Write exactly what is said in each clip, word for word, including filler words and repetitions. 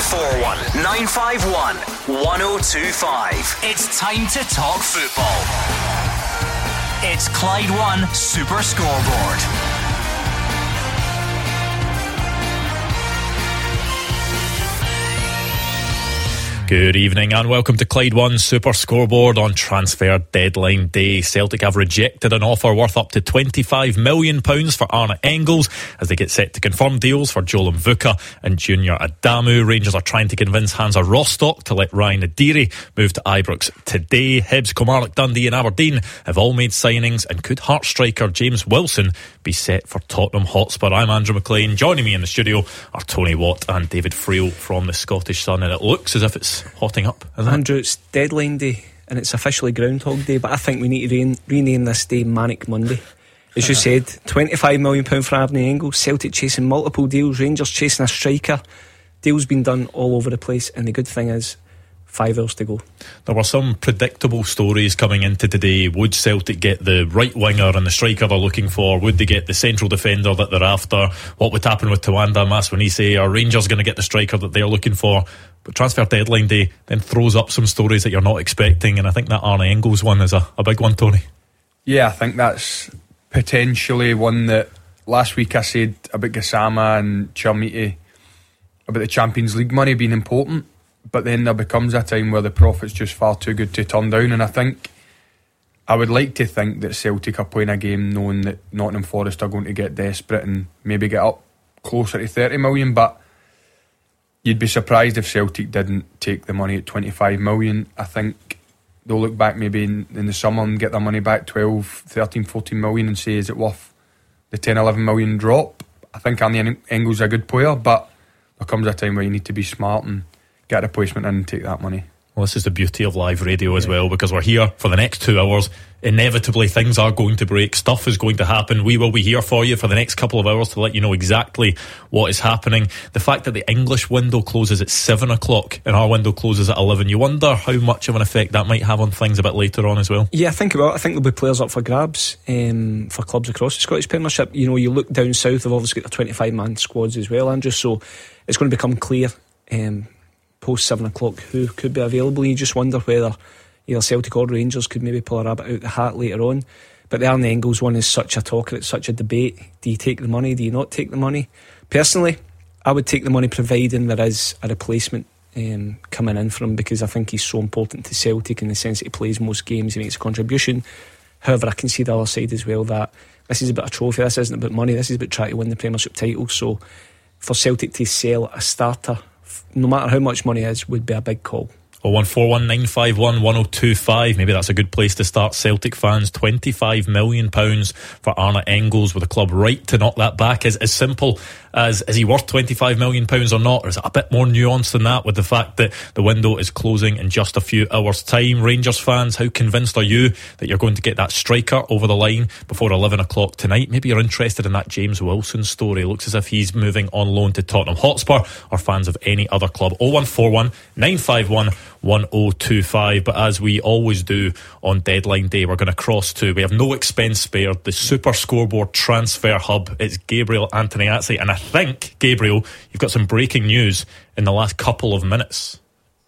four one, nine five one, one oh two five. It's time to talk football. It's Clyde One Super Scoreboard. Good evening and welcome to Clyde One Super Scoreboard on Transfer Deadline Day. Celtic have rejected an offer worth up to twenty-five million pounds for Arne Engels as they get set to confirm deals for Joel Mvuka and Junior Adamu. Rangers are trying to convince Hansa Rostock to let Ryan Adiri move to Ibrox today. Hibs, Kilmarnock, Dundee and Aberdeen have all made signings, and could Hearts striker James Wilson be set for Tottenham Hotspur? I'm Andrew McLean. Joining me in the studio are Tony Watt and David Friel from the Scottish Sun, and it looks as if it's hotting up, isn't Andrew, it? it's Deadline Day and it's officially Groundhog Day, but I think we need to re- rename this day Manic Monday. As you said, twenty-five million pounds for Arne Engels, Celtic chasing multiple deals, Rangers chasing a striker. Deals been done all over the place, and the good thing is five hours to go. There were some predictable stories coming into today. Would Celtic get the right winger and the striker they're looking for? Would they get the central defender that they're after? What would happen with Tawanda Maswanise? Are Rangers going to get the striker that they're looking for? But Transfer Deadline Day then throws up some stories that you're not expecting, and I think that Arne Engels one is a, a big one, Tony. Yeah, I think that's potentially one that last week I said about Gassama and Chermiti about the Champions League money being important, but then there becomes a time where the profit's just far too good to turn down. And I think I would like to think that Celtic are playing a game knowing that Nottingham Forest are going to get desperate and maybe get up closer to thirty million, but you'd be surprised if Celtic didn't take the money at twenty-five million. I think they'll look back maybe in, in the summer and get their money back, twelve, thirteen, fourteen million, and say, is it worth the ten, eleven million drop? I think Arne Engels is a good player, but there comes a time where you need to be smart and get a replacement in and take that money. Well, this is the beauty of live radio as well, because we're here for the next two hours. Inevitably, things are going to break. Stuff is going to happen. We will be here for you for the next couple of hours to let you know exactly what is happening. The fact that the English window closes at seven o'clock and our window closes at eleven, you wonder how much of an effect that might have on things a bit later on as well. Yeah, I think about it. I think there'll be players up for grabs um, for clubs across the Scottish Premiership. You know, you look down south, they've obviously got their twenty-five man squads as well, Andrew, so it's going to become clear um, post seven o'clock who could be available. You just wonder whether either Celtic or Rangers could maybe pull a rabbit out the hat later on. But the Arne Engels one is such a talker, it's such a debate. Do you take the money, do you not take the money? Personally, I would take the money providing there is a replacement um, coming in for him, because I think he's so important to Celtic in the sense that he plays most games, he makes a contribution. However, I can see the other side as well, that this is about a trophy, this isn't about money, this is about trying to win the Premiership title. So for Celtic to sell a starter, no matter how much money it is, would be a big call. oh one four one, nine five one, one oh two five. Maybe that's a good place to start. Celtic fans, twenty-five million pounds for Arne Engels, with a club right to knock that back. Is as simple as, is he worth twenty-five million pounds or not? Or is it a bit more nuanced than that, with the fact that the window is closing in just a few hours' time? Rangers fans, how convinced are you that you're going to get that striker over the line before eleven o'clock tonight? Maybe you're interested in that James Wilson story. Looks as if he's moving on loan to Tottenham Hotspur, or fans of any other club. oh one four one, nine five one, one oh two five. But as we always do on Deadline Day, we're going to cross to, we have no expense spared, the Super Scoreboard Transfer Hub. It's Gabriel Antoniazzi, and I think, Gabriel, you've got some breaking news in the last couple of minutes.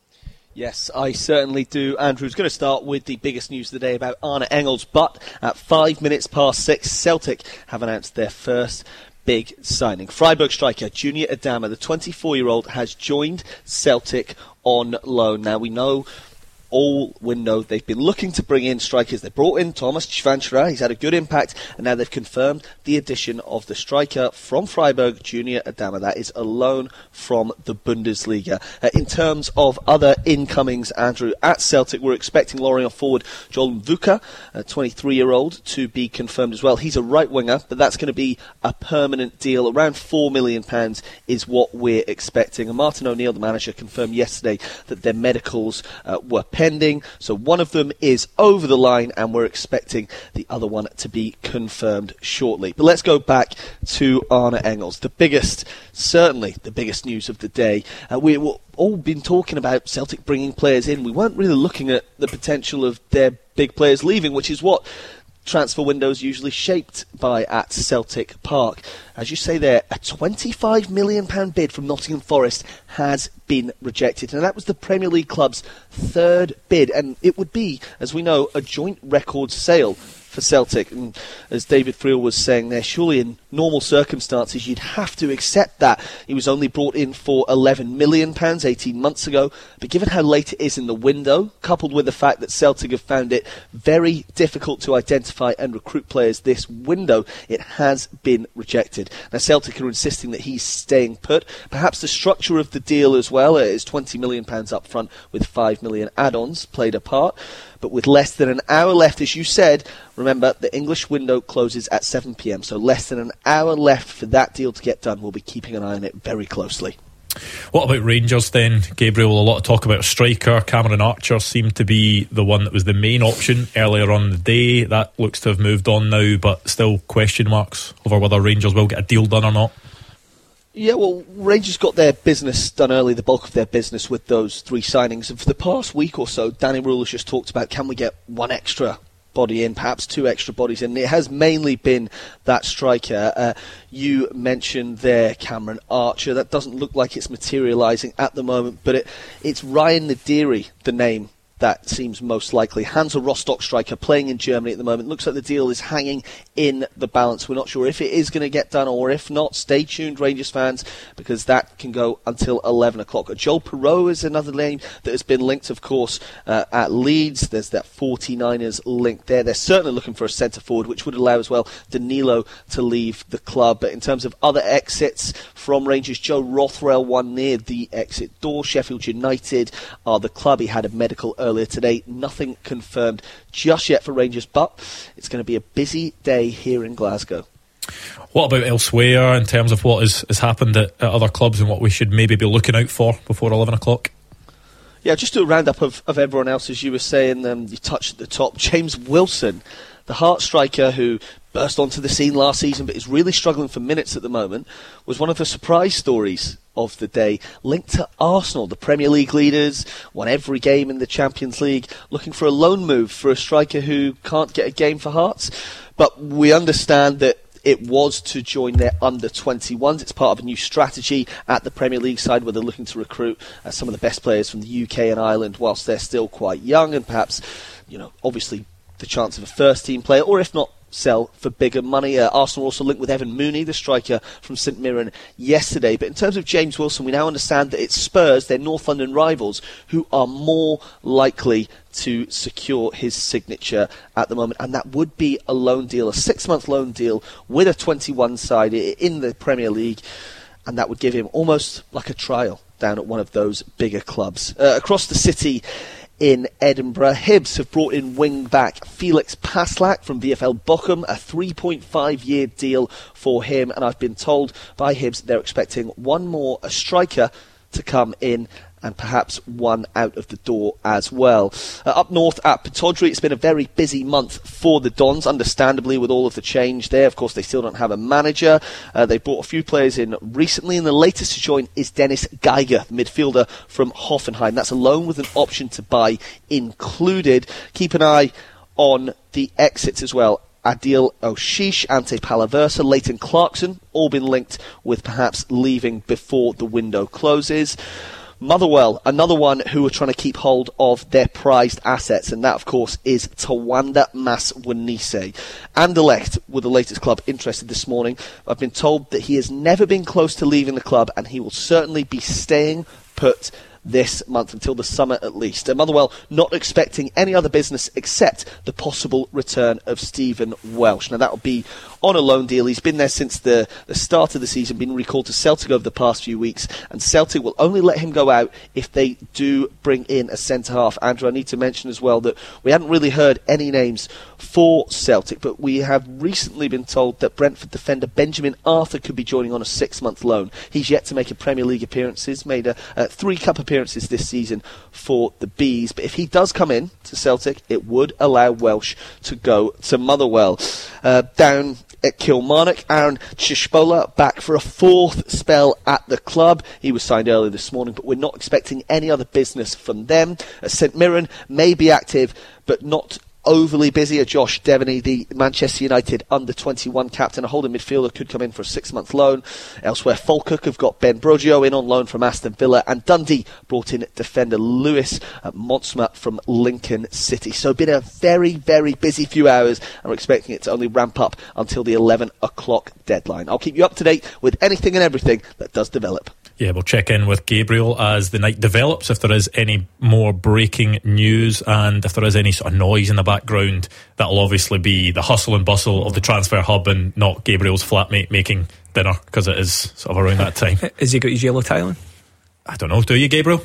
Yes, I certainly do. Andrew's going to start with the biggest news of the day about Arne Engels, but at five minutes past six, Celtic have announced their first big signing. Freiburg striker Junior Adama, the twenty-four-year-old, has joined Celtic on loan. Now, we know all window they've been looking to bring in strikers. They brought in Thomas Schwanschra, he's had a good impact, and now they've confirmed the addition of the striker from Freiburg, Junior Adama. That is a loan from the Bundesliga. Uh, in terms of other incomings, Andrew, at Celtic, we're expecting Lorient forward Joel Mvuka, a twenty-three-year-old, to be confirmed as well. He's a right winger, but that's going to be a permanent deal. Around four million pounds is what we're expecting. And Martin O'Neill, the manager, confirmed yesterday that their medicals uh, were pending, so one of them is over the line, and we're expecting the other one to be confirmed shortly. But let's go back to Arne Engels, the biggest, certainly the biggest news of the day. Uh, we've all been talking about Celtic bringing players in. We weren't really looking at the potential of their big players leaving, which is what transfer window is usually shaped by at Celtic Park. As you say there, a twenty-five million pounds bid from Nottingham Forest has been rejected, and that was the Premier League club's third bid, and it would be, as we know, a joint record sale for Celtic. And as David Friel was saying there, surely in normal circumstances you'd have to accept that. He was only brought in for eleven million pounds eighteen months ago, but given how late it is in the window, coupled with the fact that Celtic have found it very difficult to identify and recruit players this window, it has been rejected. Now Celtic are insisting that he's staying put. Perhaps the structure of the deal as well is twenty million pounds up front with five million pounds add-ons played a part. But with less than an hour left, as you said, remember, the English window closes at seven p m, so less than an hour left for that deal to get done. We'll be keeping an eye on it very closely. What about Rangers then, Gabriel? A lot of talk about a striker. Cameron Archer seemed to be the one that was the main option earlier on in the day. That looks to have moved on now, but still question marks over whether Rangers will get a deal done or not. Yeah, well, Rangers got their business done early, the bulk of their business with those three signings. And for the past week or so, Danny Rule has just talked about, can we get one extra body in, perhaps two extra bodies in. It has mainly been that striker. Uh, you mentioned there Cameron Archer. That doesn't look like it's materialising at the moment, but it, it's Ryan Nadiri, the name that seems most likely. Hansa Rostock striker playing in Germany at the moment. Looks like the deal is hanging in the balance. We're not sure if it is going to get done, or if not, stay tuned, Rangers fans, because that can go until eleven o'clock. Joel Perreault is another name that has been linked, of course, uh, at Leeds. There's that forty-niners link there. They're certainly looking for a centre forward, which would allow as well Danilo to leave the club. But in terms of other exits from Rangers, Joe Rothwell one near the exit door. Sheffield United are the club. He had a medical earlier today. Nothing confirmed just yet for Rangers, but it's going to be a busy day here in Glasgow. What about elsewhere in terms of what has, has happened at, at other clubs and what we should maybe be looking out for before eleven o'clock? Yeah, just do a roundup of, of everyone else. As you were saying, um, you touched at the top. James Wilson, the Hearts striker who burst onto the scene last season but is really struggling for minutes at the moment, was one of the surprise stories of the day, linked to Arsenal, the Premier League leaders, won every game in the Champions League, looking for a loan move for a striker who can't get a game for Hearts. But we understand that it was to join their under twenty-ones. It's part of a new strategy at the Premier League side where they're looking to recruit uh, some of the best players from the U K and Ireland whilst they're still quite young, and perhaps, you know, obviously the chance of a first team player, or if not, sell for bigger money. Uh, Arsenal also linked with Evan Mooney, the striker from St Mirren, yesterday. But in terms of James Wilson, we now understand that it's Spurs, their North London rivals, who are more likely to secure his signature at the moment, and that would be a loan deal, a six-month loan deal with a twenty-one side in the Premier League, and that would give him almost like a trial down at one of those bigger clubs. Uh, across the city in Edinburgh, Hibs have brought in wing-back Felix Paslak from V F L Bochum, a three point five year deal for him, and I've been told by Hibs they're expecting one more, a striker, to come in, and perhaps one out of the door as well. Uh, up north at Pittodrie, it's been a very busy month for the Dons, understandably, with all of the change there. Of course, they still don't have a manager. Uh, they brought a few players in recently, and the latest to join is Dennis Geiger, the midfielder from Hoffenheim. That's a loan with an option to buy included. Keep an eye on the exits as well. Adil Oshish, Ante Palaversa, Leighton Clarkson, all been linked with perhaps leaving before the window closes. Motherwell, another one who are trying to keep hold of their prized assets, and that, of course, is Tawanda Maswanise. Anderlecht were the latest club interested this morning. I've been told that he has never been close to leaving the club, and he will certainly be staying put this month, until the summer at least. And Motherwell not expecting any other business except the possible return of Stephen Welsh. Now that will be on a loan deal. He's been there since the, the start of the season, been recalled to Celtic over the past few weeks, and Celtic will only let him go out if they do bring in a centre-half. Andrew, I need to mention as well that we hadn't really heard any names for Celtic, but we have recently been told that Brentford defender Benjamin Arthur could be joining on a six-month loan. He's yet to make a Premier League appearances, made a, a three cup appearances this season for the Bees, but if he does come in to Celtic, it would allow Welsh to go to Motherwell. Uh, down at Kilmarnock, Aaron Tshipola back for a fourth spell at the club. He was signed earlier this morning, but we're not expecting any other business from them. Uh, St Mirren may be active, but not overly busy. A Josh Devaney, the Manchester United under twenty-one captain, a holding midfielder, could come in for a six-month loan. Elsewhere, Falkirk have got Ben Broggio in on loan from Aston Villa, and Dundee brought in defender Lewis Montsma from Lincoln City. So been a very, very busy few hours, and we're expecting it to only ramp up until the eleven o'clock deadline. I'll keep you up to date with anything and everything that does develop. Yeah, we'll check in with Gabriel as the night develops, if there is any more breaking news, and if there is any sort of noise in the background, that'll obviously be the hustle and bustle of the transfer hub and not Gabriel's flatmate making dinner, because it is sort of around that time. Has he got his yellow tie on? I don't know, do you, Gabriel?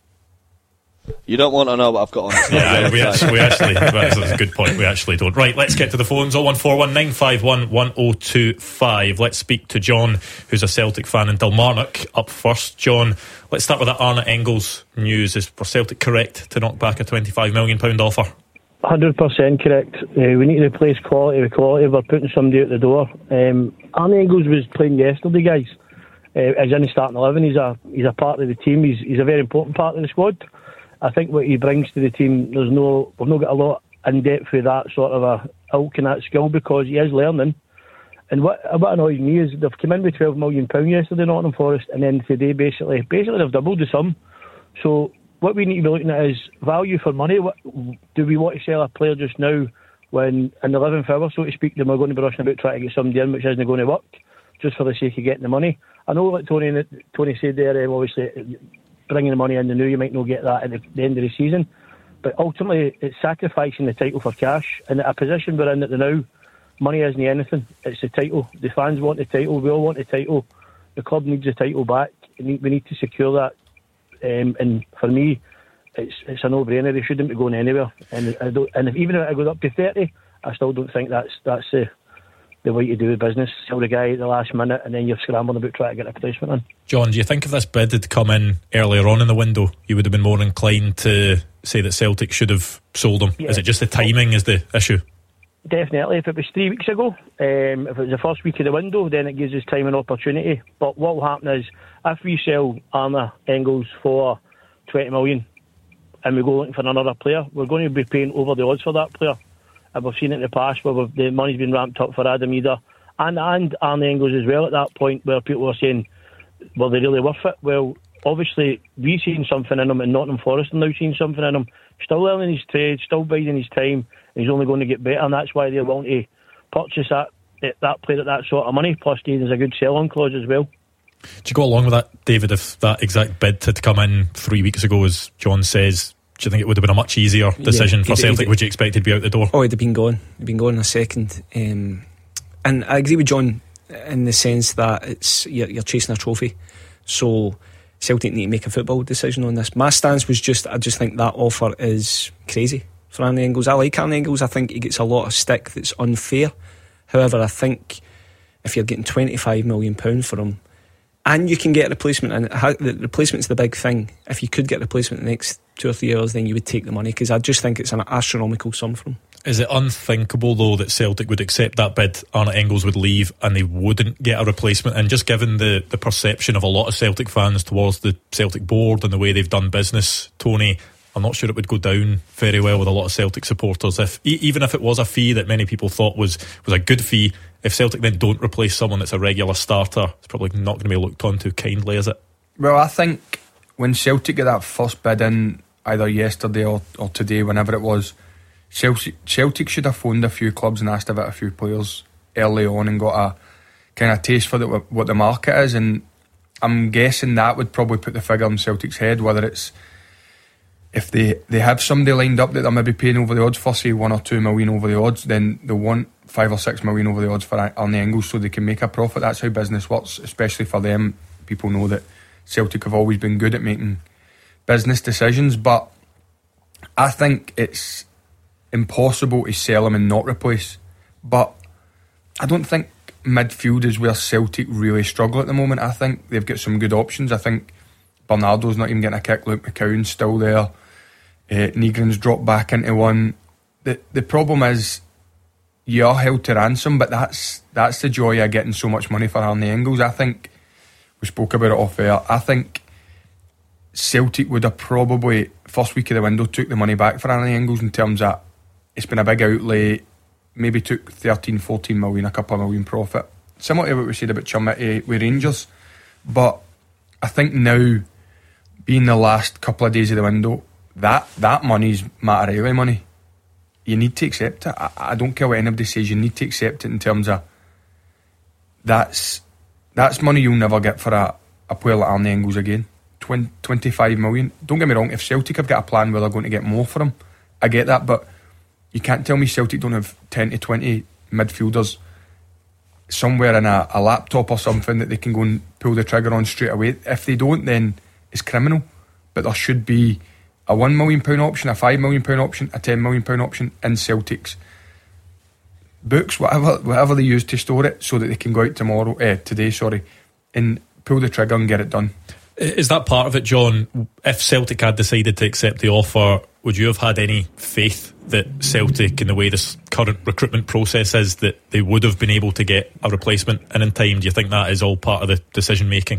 You don't want to know what I've got on. Yeah, we actually, we actually that's a good point. We actually don't. Right, let's get to the phones. oh one four one nine five one one oh two five. Let's speak to John, who's a Celtic fan in Dalmarnock, up first. John, let's start with that Arne Engels news. Is for Celtic correct to knock back a twenty-five million pounds offer? one hundred percent correct. Uh, we need to replace quality with quality. We're putting somebody out the door. Um, Arne Engels was playing yesterday, guys. Uh, he's in the starting eleven. He's a he's a part of the team. He's he's a very important part of the squad. I think what he brings to the team, there's no, we've not got a lot in depth with that sort of a ilk and that skill, because he is learning. And what what annoys me is they've come in with twelve million pounds yesterday, Nottingham Forest, and then today basically, basically they've doubled the sum. So what we need to be looking at is value for money. What, do we want to sell a player just now when in the eleventh hour, so to speak, then we're going to be rushing about trying to get somebody in which isn't going to work, just for the sake of getting the money? I know, like Tony, Tony said there, um, obviously, bringing the money in the new, you might not get that at the, the end of the season, but ultimately it's sacrificing the title for cash. And at a position we're in at the now, money isn't anything, it's the title. The fans want the title, we all want the title, the club needs the title back, we need, we need to secure that. Um, and for me, it's it's a no-brainer. They shouldn't be going anywhere, and I don't, and if, even if it goes up to thirty, I still don't think that's that's the the way to do business. Sell the guy at the last minute and then you're scrambling about trying to get a replacement in. John, do you think if this bid had come in earlier on in the window, you would have been more inclined to say that Celtic should have sold him? Yeah. Is it just the timing is the issue? Definitely. If it was three weeks ago, um, if it was the first week of the window, then it gives us time and opportunity. But what will happen is, if we sell Arne Engels for twenty million and we go looking for another player, we're going to be paying over the odds for that player. And we've seen it in the past where we've, the money's been ramped up for Adam Eder and, and Arne Engels as well at that point, where people are saying, well, they're really worth it. Well, obviously, we've seen something in him, and Nottingham Forest are now seeing something in him. Still learning his trade, still biding his time, and he's only going to get better, and that's why they're willing to purchase that that player at that sort of money. Plus, there's a good sell-on clause as well. Do you go along with that, David, if that exact bid had come in three weeks ago, as John says? Do you think it would have been a much easier decision yeah, for Celtic? Would you expect he'd be out the door? Oh, he'd have been gone. He'd been gone in a second. Um, and I agree with John in the sense that it's you're, you're chasing a trophy. So Celtic need to make a football decision on this. My stance was just, I just think that offer is crazy for Arne Engels. I like Arne Engels. I think he gets a lot of stick that's unfair. However, I think if you're getting twenty-five million pounds for him, and you can get a replacement, and the replacement's the big thing. If you could get a replacement in the next two or three years, then you would take the money, because I just think it's an astronomical sum for him. Is it unthinkable, though, that Celtic would accept that bid, Arne Engels would leave, and they wouldn't get a replacement? And just given the, the perception of a lot of Celtic fans towards the Celtic board and the way they've done business, Tony, I'm not sure it would go down very well with a lot of Celtic supporters. If even if it was a fee that many people thought was, was a good fee, if Celtic then don't replace someone that's a regular starter, it's probably not going to be looked on too kindly, is it? Well, I think when Celtic got that first bid in, either yesterday or, or today, whenever it was, Celtic, Celtic should have phoned a few clubs and asked about a few players early on and got a kind of taste for the, what the market is. And I'm guessing that would probably put the figure in Celtic's head, whether it's if they, they have somebody lined up that they're maybe paying over the odds for, say one or two million over the odds, then they want five or six million over the odds for Arne Engels so they can make a profit. That's how business works, especially for them. People know that Celtic have always been good at making business decisions, but I think it's impossible to sell him and not replace. But I don't think midfield is where Celtic really struggle at the moment. I think they've got some good options. I think Bernardo's not even getting a kick. Luke McCown's still there. Uh, Nygren's dropped back into one. The the problem is you are held to ransom, but that's that's the joy of getting so much money for Arne Engels. I think we spoke about it off air. I think Celtic would have probably first week of the window took the money back for Arne Engels in terms of it's been a big outlay. Maybe took thirteen, fourteen million, a couple of million profit. Similar to what we said about Chumity with Rangers. But I think now, being the last couple of days of the window, that that money's Matt O'Reilly money. You need to accept it. I, I don't care what anybody says. You need to accept it in terms of that's that's money you'll never get for a, a player like Arne Engels again. twenty, twenty-five million. Don't get me wrong, if Celtic have got a plan where they're going to get more for him, I get that, but you can't tell me Celtic don't have ten to twenty midfielders somewhere in a, a laptop or something that they can go and pull the trigger on straight away. If they don't, then it's criminal. But there should be a one million pound option, a five million pound option, a ten million pound option in Celtic's books, whatever whatever they use to store it, so that they can go out tomorrow, eh, today, sorry, and pull the trigger and get it done. Is that part of it, John? If Celtic had decided to accept the offer, would you have had any faith that Celtic, in the way this current recruitment process is, that they would have been able to get a replacement in in time? Do you think that is all part of the decision making?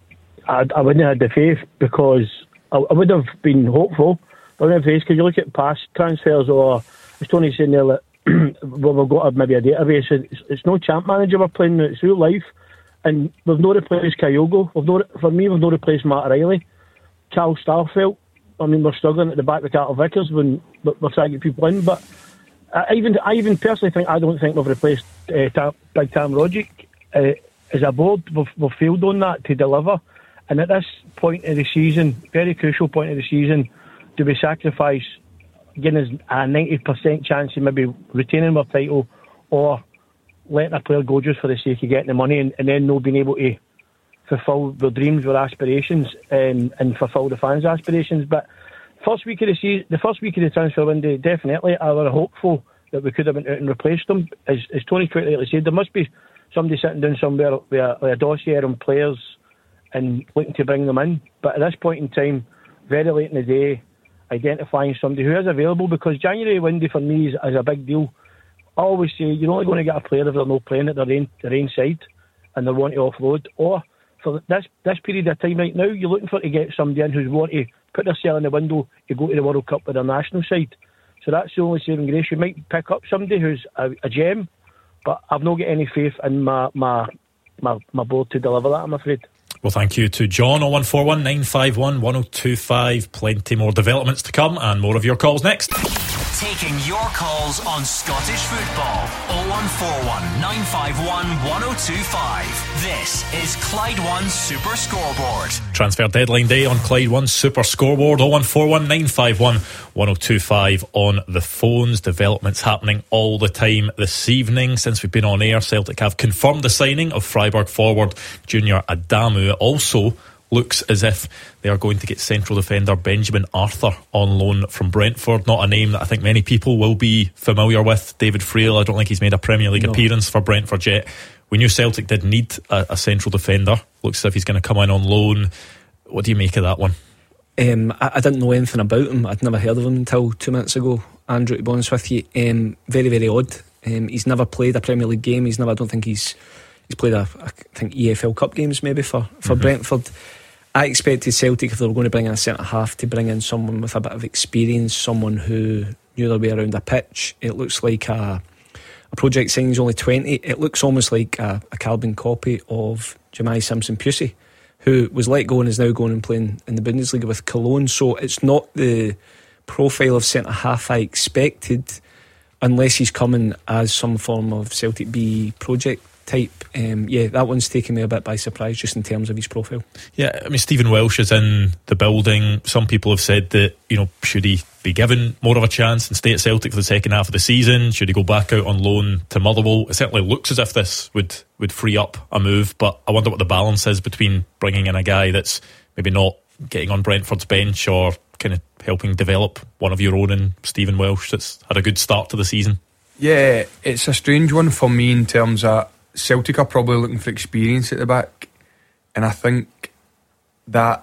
I, I wouldn't have had the faith, because I, I would have been hopeful. I wouldn't have faith, because you look at past transfers, or as Tony saying there, that well, we've got a, maybe a database. It's, it's no champ manager we're playing, it's real life. And we've not replaced Kyogo. We've not, for me, we've not replaced Matt O'Reilly. Carl Starfelt. I mean, we're struggling at the back with Carter Vickers when we're trying to get people in. But I even, I even personally think I don't think we've replaced uh, Tam, Big Tam Rogic. Uh, as a board, we've, we've failed on that to deliver. And at this point of the season, very crucial point of the season, do we sacrifice getting us a ninety percent chance of maybe retaining our title, or letting a player go just for the sake of getting the money, and, and then not being able to fulfil their dreams, their aspirations, um, and fulfil the fans' aspirations. But first week of the season, the first week of the transfer window, definitely, I was hopeful that we could have went out and replaced them. As, as Tony quite rightly said, there must be somebody sitting down somewhere with a, with a dossier on players and looking to bring them in. But at this point in time, very late in the day, identifying somebody who is available, because January window for me is, is a big deal. I always say you're only going to get a player if they're not playing at their own, their own side and they want to offload. Or for this this period of time right now, you're looking for to get somebody in who's want to put their cell in the window to go to the World Cup with their national side. So that's the only saving grace. You might pick up somebody who's a, a gem, but I've not got any faith in my, my my my board to deliver that, I'm afraid. Well, thank you to John. oh one four one, nine five one, one oh two five. Plenty more developments to come, and more of your calls next. Taking your calls on Scottish football. oh one four one, nine five one, one oh two five. This is Clyde One Super Scoreboard. Transfer deadline day on Clyde One Super Scoreboard. oh one four one, nine five one, one oh two five on the phones. Developments happening all the time this evening. Since we've been on air, Celtic have confirmed the signing of Freiburg forward Junior Adamu. It also looks as if they are going to get central defender Benjamin Arthur on loan from Brentford. Not a name that I think many people will be familiar with. David Frail, I don't think he's made a Premier League no. appearance for Brentford yet. We knew Celtic did need a, a central defender. Looks as if he's going to come in on loan. What do you make of that one? Um, I, I didn't know anything about him. I'd never heard of him until two minutes ago, Andrew, to be honest with you. Um, very, very odd. Um, he's never played a Premier League game. He's never, I don't think he's he's played a, I think E F L Cup games maybe for, for mm-hmm. Brentford. I expected Celtic, if they were going to bring in a centre half, to bring in someone with a bit of experience, someone who knew their way around a pitch. It looks like a, a project signing is only twenty. It looks almost like a, a carbon copy of Jemai Simpson-Pusey, who was let go and is now going and playing in the Bundesliga with Cologne. So it's not the profile of centre half I expected, unless he's coming as some form of Celtic B project type. Um, yeah, that one's taken me a bit by surprise, just in terms of his profile. Yeah, I mean, Stephen Welsh is in the building. Some people have said that, you know, should he be given more of a chance and stay at Celtic for the second half of the season? Should he go back out on loan to Motherwell? It certainly looks as if this would, would free up a move, but I wonder what the balance is between bringing in a guy that's maybe not getting on Brentford's bench, or kind of helping develop one of your own in Stephen Welsh that's had a good start to the season. Yeah, it's a strange one for me in terms of Celtic are probably looking for experience at the back, and I think that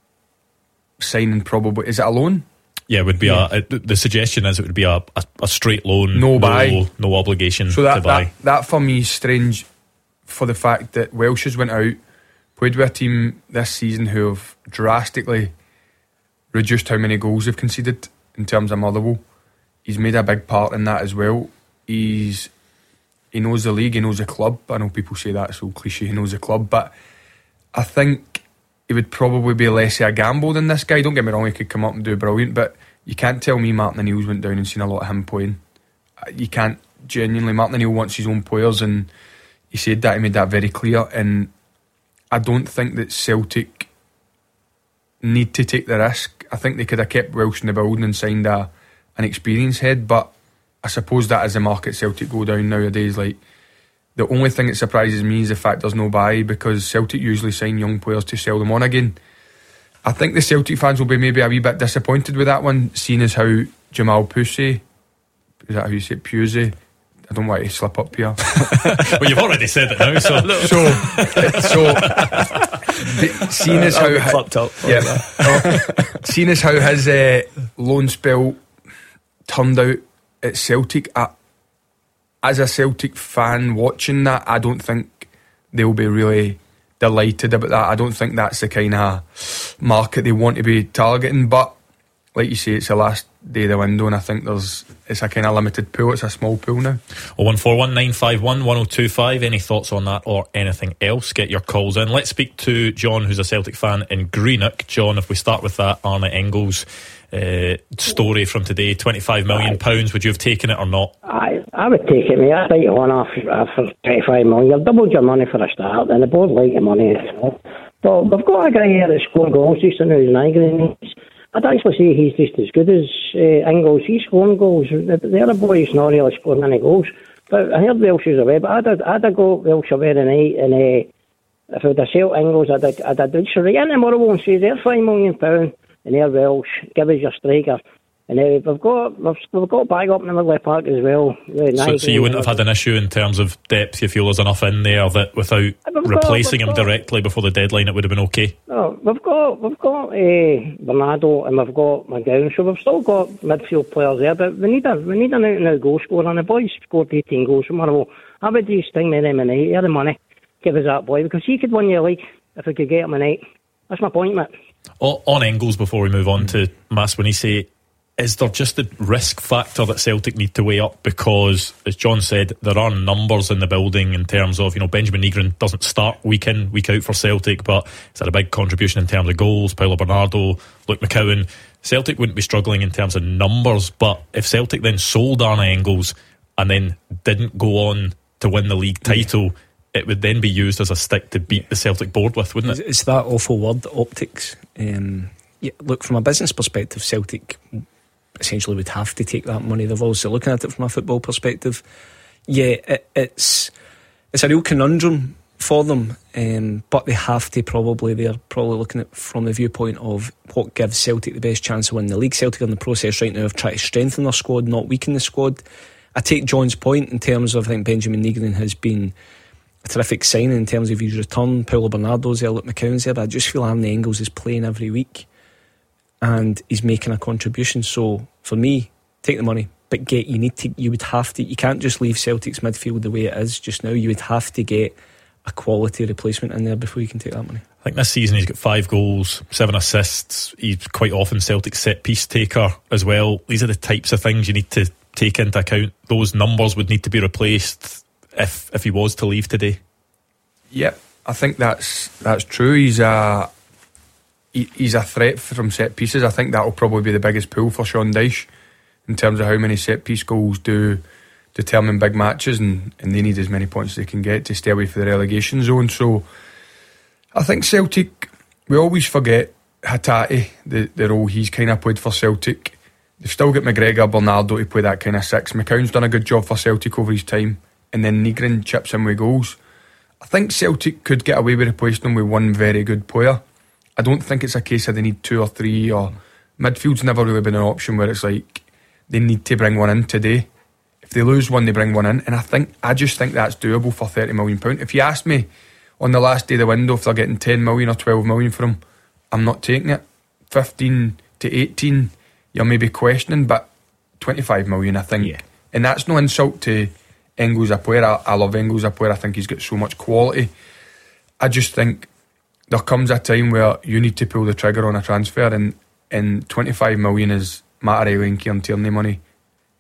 signing probably, is it a loan? Yeah, it would be yeah. a, a. The suggestion is it would be a, a, a straight loan, no, no buy, no obligation so that, to buy. That, that for me is strange, for the fact that Welsh has went out, played with a team this season who have drastically reduced how many goals they've conceded in terms of Motherwell. he's made a big part in that as well. He's he knows the league, he knows the club. I know people say that's so cliche, he knows the club, but I think he would probably be less of a gamble than this guy. Don't get me wrong, he could come up and do brilliant, but you can't tell me Martin O'Neill's went down and seen a lot of him playing. You can't genuinely. Martin O'Neill wants his own players, and he said that, he made that very clear, and I don't think that Celtic need to take the risk. I think they could have kept Welsh in the building and signed a, an experienced head, but I suppose that is the market Celtic go down nowadays. Like, the only thing that surprises me is the fact there's no buy, because Celtic usually sign young players to sell them on again. I think the Celtic fans will be maybe a wee bit disappointed with that one, seeing as how Jamal Pusey, is that how you say it, Pusey? I don't want to slip up here. Well, you've already said it now, so so, so the, seeing as how hi, clapped up, yeah, uh, seeing as how his uh, loan spell turned out at Celtic, I, as a Celtic fan watching that, I don't think they'll be really delighted about that. I don't think that's the kind of market they want to be targeting, but like you say, it's the last day of the window, and I think there's it's a kind of limited pool. It's a small pool now. oh one four one nine five one one oh two five. Any thoughts on that or anything else? Get your calls in. Let's speak to John, who's a Celtic fan in Greenock. John, if we start with that Arne Engels uh, story from today, twenty-five million pounds, would you have taken it or not? I I would take it, mate. I'd take it on off for twenty-five million. You've doubled your money for a start, and the board like your money. But we've got a guy here that's scoring goals just now, Nygren. I'd actually say he's just as good as uh, Ingles. He's scoring goals. The, the other boy's not really scoring any goals. But I heard Welsh is away, but I'd have, I'd have go Welsh away tonight, and uh, if I'd have sold Ingles, I'd have, I'd have done so right in tomorrow and say they're five million pounds and they're Welsh. Give us your striker. And uh, we've got we've, we've got back up in the Midley Park as well. So, so you wouldn't have had an issue in terms of depth. You feel there's enough in there that without we've replacing got, him got, directly before the deadline, it would have been okay. No, we've got we've got uh, Bernardo and we've got McGowan, so we've still got midfield players there. But we need a we need an out and out goal scorer, and the boys scored eighteen goals from Marvel. I would just sting me them a night. He had the money, give us that boy, because he could win your league if we could get him a night. That's my point, mate. O- on Engels, before we move on to Mas, when he say, is there just a risk factor that Celtic need to weigh up? Because, as John said, there are numbers in the building in terms of, you know, Benjamin Nygren doesn't start week in, week out for Celtic, but he's had a big contribution in terms of goals. Paulo Bernardo, Luke McCowan. Celtic wouldn't be struggling in terms of numbers, but if Celtic then sold Arne Engels and then didn't go on to win the league title, it would then be used as a stick to beat the Celtic board with, wouldn't it? It's that awful word, optics. Um, yeah, look, from a business perspective, Celtic essentially would have to take that money. They've also looking at it from a football perspective. Yeah, it, it's it's a real conundrum for them, um, but they have to probably, they're probably looking at from the viewpoint of what gives Celtic the best chance of winning the league. Celtic are in the process right now of trying to strengthen their squad, not weaken the squad. I take John's point in terms of, I think Benjamin Nygren has been a terrific signing in terms of his return. Paulo Bernardo's there, Luke McCowan's there, but I just feel Arne Engels is playing every week and he's making a contribution. So for me, take the money, but get you need to you would have to you can't just leave Celtic's midfield the way it is just now. You would have to get a quality replacement in there before you can take that money. I think this season he's got five goals, seven assists. He's quite often Celtic's set piece taker as well. These are the types of things you need to take into account. Those numbers would need to be replaced if if he was to leave today. Yep, I think that's that's true. He's a he, he's a threat from set pieces. I think that will probably be the biggest pull for Sean Dyche in terms of how many set piece goals do determine big matches, and, and they need as many points as they can get to stay away from the relegation zone. So I think Celtic, we always forget Hatate, the, the role he's kind of played for Celtic. They've still got McGregor, Bernardo to play that kind of six. McCown's done a good job for Celtic over his time, and then Nygren chips in with goals. I think Celtic could get away with replacing them with one very good player. I don't think it's a case of they need two or three, or midfield's never really been an option where it's like they need to bring one in today. If they lose one, they bring one in, and I think I just think that's doable for thirty million pounds. If you ask me on the last day of the window if they're getting ten million or twelve million for him, I'm not taking it. fifteen to eighteen, you're maybe questioning, but twenty-five million, I think, yeah. And that's no insult to Engels, a player. I, I love Engels, a player. I think he's got so much quality. I just think there comes a time where you need to pull the trigger on a transfer, and, and twenty-five million is Mattarelli and Kieran Tierney money.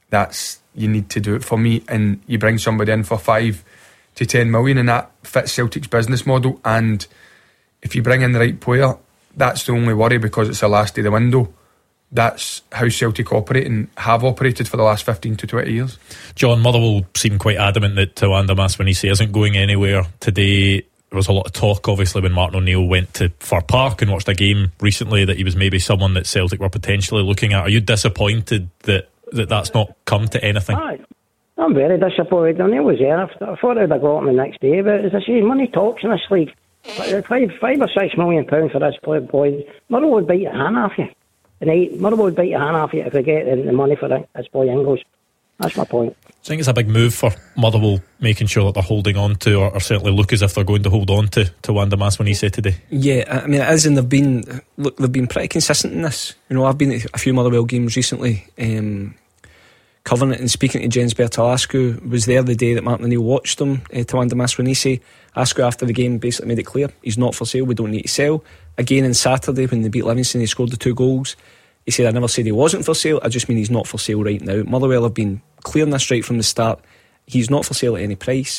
that's, you need to do it for me. And you bring somebody in for five to ten million, and that fits Celtic's business model. And if you bring in the right player, that's the only worry, because it's the last day of the window. That's how Celtic operate and have operated for the last fifteen to twenty years. John, Motherwell seemed quite adamant that Tawanda Maswanise isn't going anywhere today. There was a lot of talk, obviously, when Martin O'Neill went to Fir Park and watched a game recently, that he was maybe someone that Celtic were potentially looking at. Are you disappointed that, that that's not come to anything? Aye. I'm very disappointed. O'Neill was there. I thought I'd have got him the next day, but as I say, money talks in this league. Five, five or six million pounds for this boy. Motherwell would bite your hand off you. And Motherwell would bite your hand off you if they get the money for it. This boy Ingles. That's my point. I think it's a big move for Motherwell, making sure that they're holding on to, or, or certainly look as if they're going to hold on to, to Wanda Maswanise today. Yeah, I mean it is, and they've been look they've been pretty consistent in this. You know, I've been at a few Motherwell games recently, um, covering it and speaking to Jens Bertalascu. Was there the day that Martin O'Neill watched them, uh, to Wanda Maswanise. Ascu after the game basically made it clear he's not for sale. We don't need to sell. Again on Saturday when they beat Livingston, he scored the two goals. He said, I never said he wasn't for sale, I just mean he's not for sale right now. Motherwell have been clear on this right from the start. He's not for sale at any price.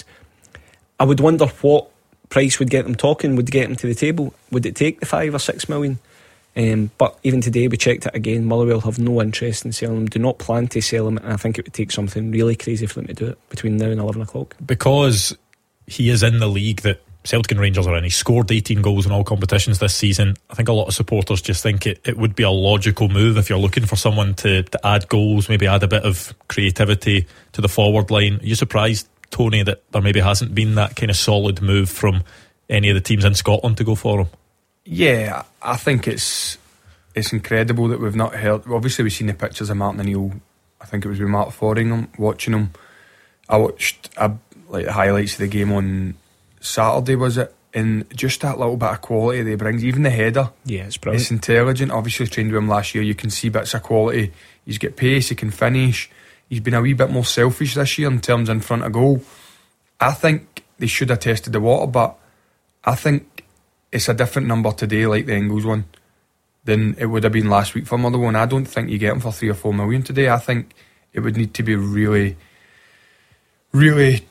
I would wonder what price would get them talking, would get them to the table. Would it take the five or six million? Um, but even today we checked it again, Motherwell have no interest in selling him, do not plan to sell him, and I think it would take something really crazy for them to do it between now and eleven o'clock. Because he is in the league that Celtic and Rangers are in. He scored eighteen goals in all competitions this season. I think a lot of supporters just think it, it would be a logical move if you're looking for someone to, to add goals, maybe add a bit of creativity to the forward line. Are you surprised, Tony, that there maybe hasn't been that kind of solid move from any of the teams in Scotland to go for him? Yeah, I think it's it's incredible that we've not heard. Obviously we've seen the pictures of Martin O'Neill. I think it was with Mark Foringham watching him. I watched a, like the highlights of the game on Saturday, was it? And just that little bit of quality that he brings, even the header. Yeah, it's brilliant. It's intelligent. Obviously trained with him last year. You can see bits of quality. He's got pace, he can finish. He's been a wee bit more selfish this year in terms in front of goal. I think they should have tested the water, but I think it's a different number today, like the Ingles one, than it would have been last week for Motherwell. And I don't think you get him for three or four million today. I think it would need to be really, really,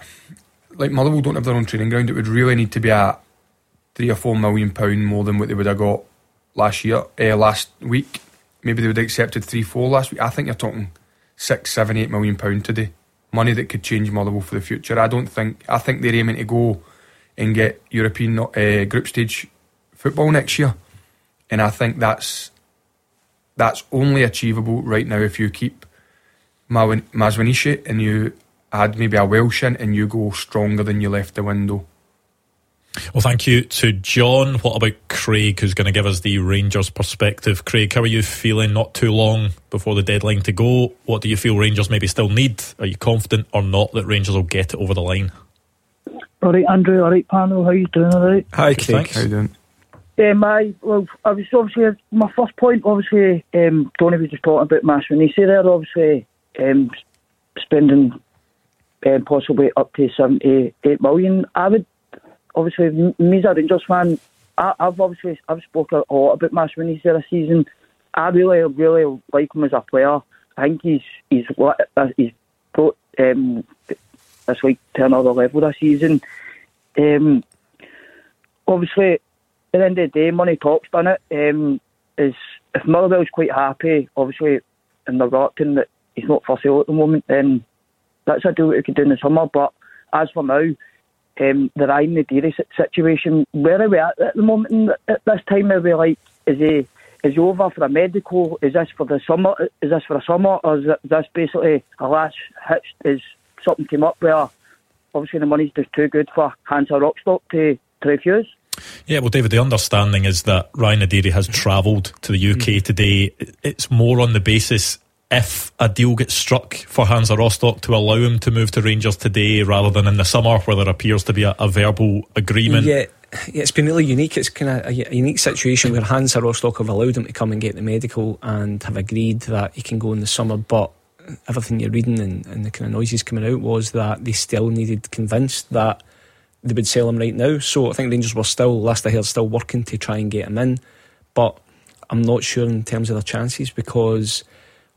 like Motherwell don't have their own training ground. It would really need to be a three or four million pound more than what they would have got last year, uh, last week. Maybe they would have accepted three, four last week. I think you're talking six, seven, eight million pound today. Money that could change Motherwell for the future. I don't think. I think they're aiming to go and get European uh, group stage football next year, and I think that's that's only achievable right now if you keep Maswanise and you add maybe a Welsh in and you go stronger than you left the window. Well, thank you to John. What about Craig, who's going to give us the Rangers perspective? Craig, how are you feeling not too long before the deadline to go? What do you feel Rangers maybe still need? Are you confident or not that Rangers will get it over the line? All right, Andrew. All right, panel. How you doing? All right. Hi, Craig. Thanks. How you doing? Yeah, my well, I was obviously my first point. Obviously, um, Tony was just talking about Maswanise there. Obviously, um, spending um, possibly up to seventy-eight million. I would obviously, me as a Rangers fan, I, I've obviously I've spoken a lot about Maswanise this season. I really, really like him as a player. I think he's he's he's brought um, this like to another level this season. Um, obviously, at the end of the day, money talks, done it. Um, is if Motherwell's quite happy, obviously, and they're reluctant that he's not for sale at the moment, then that's a deal we could do in the summer. But as for now, um, the Ryan Nadiri situation, where are we at at the moment? At this time, are we like, is he is he over for a medical? Is this for the summer? Is this for the summer, or is this basically a last hitch? Is something came up where obviously the money's just too good for Hansa Rostock to, to refuse? Yeah, well, David, the understanding is that Ryan Nadiri has travelled to the U K mm. today. It's more on the basis if a deal gets struck for Hansa Rostock to allow him to move to Rangers today rather than in the summer where there appears to be a, a verbal agreement. Yeah, yeah, it's been really unique. It's kind of a, a unique situation where Hansa Rostock have allowed him to come and get the medical and have agreed that he can go in the summer, but everything you're reading and, and the kind of noises coming out was that they still needed convinced that they would sell him right now. So I think Rangers were still, last I heard, still working to try and get him in, but I'm not sure in terms of their chances, because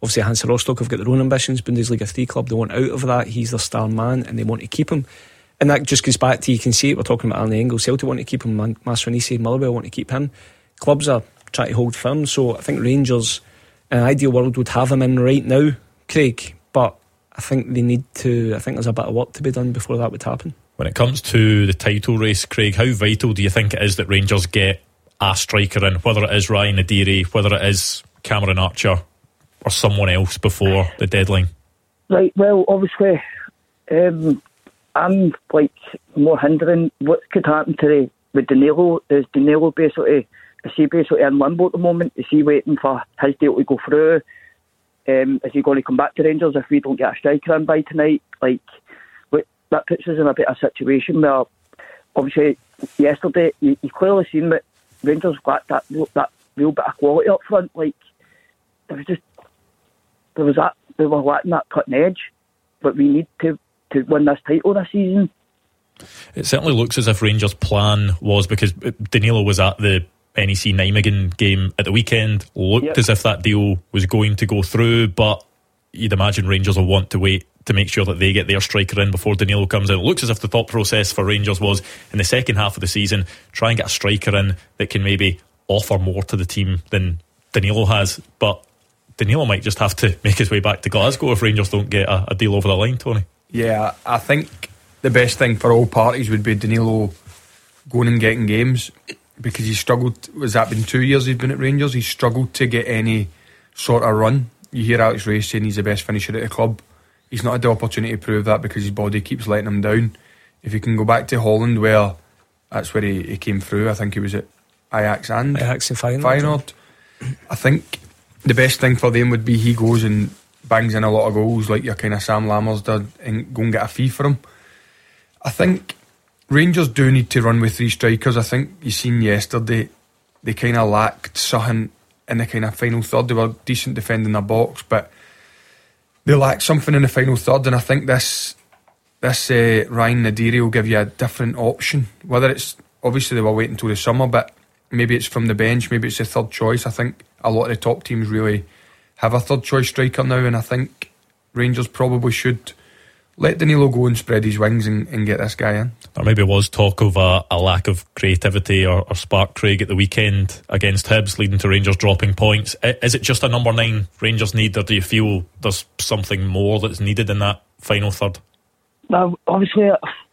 Obviously Hansa Rostock have got their own ambitions. Bundesliga three club, they want out of that. He's their star man and they want to keep him. And that just goes back to, you can see it, we're talking about Arne Engels. Celtic want to keep him, Masranisi, Motherwell want to keep him. Clubs are trying to hold firm. So I think Rangers in an ideal world would have him in right now, Craig, but I think they need to, I think there's a bit of work to be done before that would happen. When it comes to the title race, Craig, how vital do you think it is that Rangers get a striker in, whether it is Ryan Adiri, whether it is Cameron Archer or someone else before the deadline? Right, well, obviously um, I'm like more hindering what could happen today with Danilo. Is Danilo basically, is he basically in limbo at the moment? Is he waiting for his deal to go through? Um, is he going to come back to Rangers if we don't get a striker in by tonight? Like, that puts us in a bit of a situation where, obviously, yesterday you, you clearly seen that Rangers got that that real bit of quality up front. Like, there was just there was that they were lacking that cutting edge, but we need to to win this title this season. It certainly looks as if Rangers' plan was, because Danilo was at the N E C Nijmegen game at the weekend, looked yep. as if that deal was going to go through, but you'd imagine Rangers will want to wait to make sure that they get their striker in before Danilo comes out. It looks as if the thought process for Rangers was, in the second half of the season, try and get a striker in that can maybe offer more to the team than Danilo has. But Danilo might just have to make his way back to Glasgow if Rangers don't get a, a deal over the line, Tony. Yeah, I think the best thing for all parties would be Danilo going and getting games, because he struggled. Was that been two years he's been at Rangers? He's struggled to get any sort of run. You hear Alex Rae saying he's the best finisher at the club. He's not had the opportunity to prove that because his body keeps letting him down. If he can go back to Holland, where that's where he, he came through, I think he was at Ajax and Ajax and Feyenoord. Feyenoord. I think the best thing for them would be he goes and bangs in a lot of goals like your kind of Sam Lammers did, and go and get a fee for him. I think Rangers do need to run with three strikers. I think you seen yesterday they kind of lacked something in the kind of final third. They were decent defending their box, but they lack something in the final third, and I think this this uh, Ryan Nadiri will give you a different option. Whether it's, obviously they were waiting until the summer, but maybe it's from the bench, maybe it's a third choice. I think a lot of the top teams really have a third choice striker now, and I think Rangers probably should let Danilo go and spread his wings and, and get this guy in. There maybe was talk of a, a lack of creativity or, or spark, Craig, at the weekend against Hibs, leading to Rangers dropping points. Is it just a number nine Rangers need, or do you feel there's something more that's needed in that final third? Well, obviously,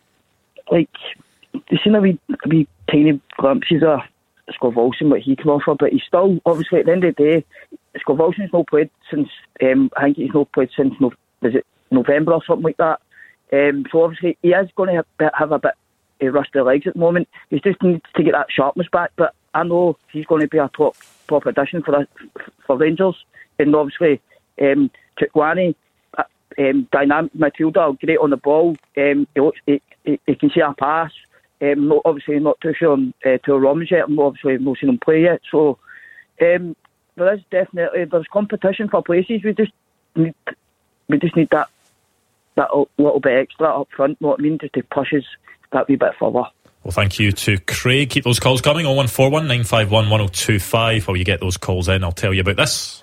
like, you've seen a wee, a wee tiny glimpses of Scott Wilson, what he can offer, but he's still, obviously, at the end of the day, Scott Wilson's not played since, um, I think he's not played since, no, was it November or something like that. Um, so obviously he is going to have, have a bit of rusty legs at the moment. He just needs to get that sharpness back, but I know he's going to be a top top addition for for Rangers. And obviously um, Chukwueze, uh, um, dynamic midfielder, great on the ball. Um, he, looks, he, he, he can see a pass. Um, not, obviously not too sure on uh, Tor Romans yet. I'm obviously not seen him play yet. So um, there is definitely there's competition for places. We just need we just need that. that little bit extra up front, what I mean, just to push us that wee bit further. Well, thank you to Craig. Keep those calls coming. oh one four one, nine five one, one oh two five. While you get those calls in, I'll tell you about this.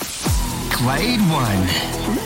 Clyde One.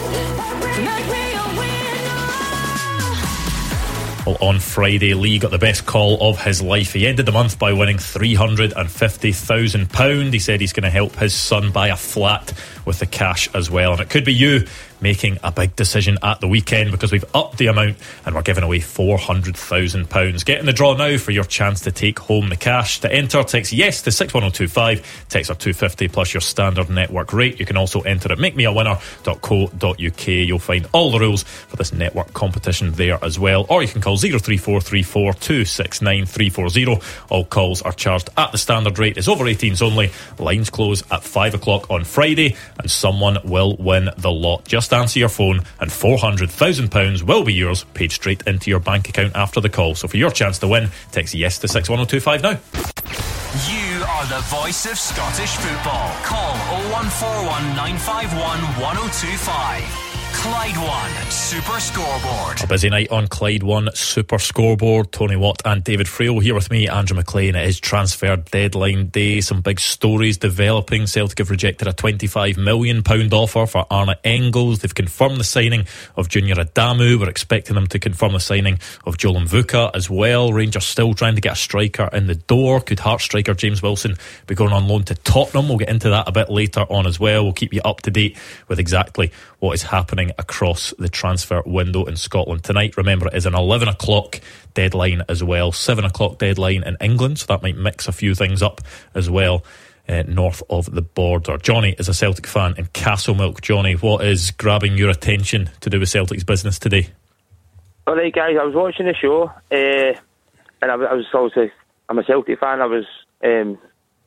Well, on Friday, Lee got the best call of his life. He ended the month by winning three hundred fifty thousand pounds. He said he's going to help his son buy a flat with the cash as well. And it could be you making a big decision at the weekend, because we've upped the amount and we're giving away four hundred thousand pounds. Get in the draw now for your chance to take home the cash. To enter, text yes to six one oh two five. Text are two fifty plus your standard network rate. You can also enter at make me a winner dot co dot uk. You'll find all the rules for this network competition there as well. Or you can call zero three four three four two six nine three four zero. All calls are charged at the standard rate. It's over eighteens only. Lines close at five o'clock on Friday, and someone will win the lot. Just answer your phone and four hundred thousand pounds will be yours, paid straight into your bank account after the call. So for your chance to win, text yes to six one oh two five now. You are the voice of Scottish football. Call oh one four one, nine five one, one oh two five. Clyde One Super Scoreboard. A busy night on Clyde One Super Scoreboard. Tony Watt and David Freo here with me, Andrew McLean. It is transfer deadline day. Some big stories developing. Celtic have rejected a twenty-five million pounds offer for Arne Engels. They've confirmed the signing of Junior Adamu. We're expecting them to confirm the signing of Joel Mvuka as well. Rangers still trying to get a striker in the door. Could Hearts striker James Wilson be going on loan to Tottenham? We'll get into that a bit later on as well. We'll keep you up to date with exactly what is happening across the transfer window in Scotland tonight. Remember, it is an eleven o'clock deadline as well, seven o'clock deadline in England, so that might mix a few things up as well uh, north of the border. Johnny is a Celtic fan in Castlemilk. Johnny, what is grabbing your attention to do with Celtic's business today? Alright guys, I was watching the show uh, and I, I was obviously, I'm a Celtic fan. I was um,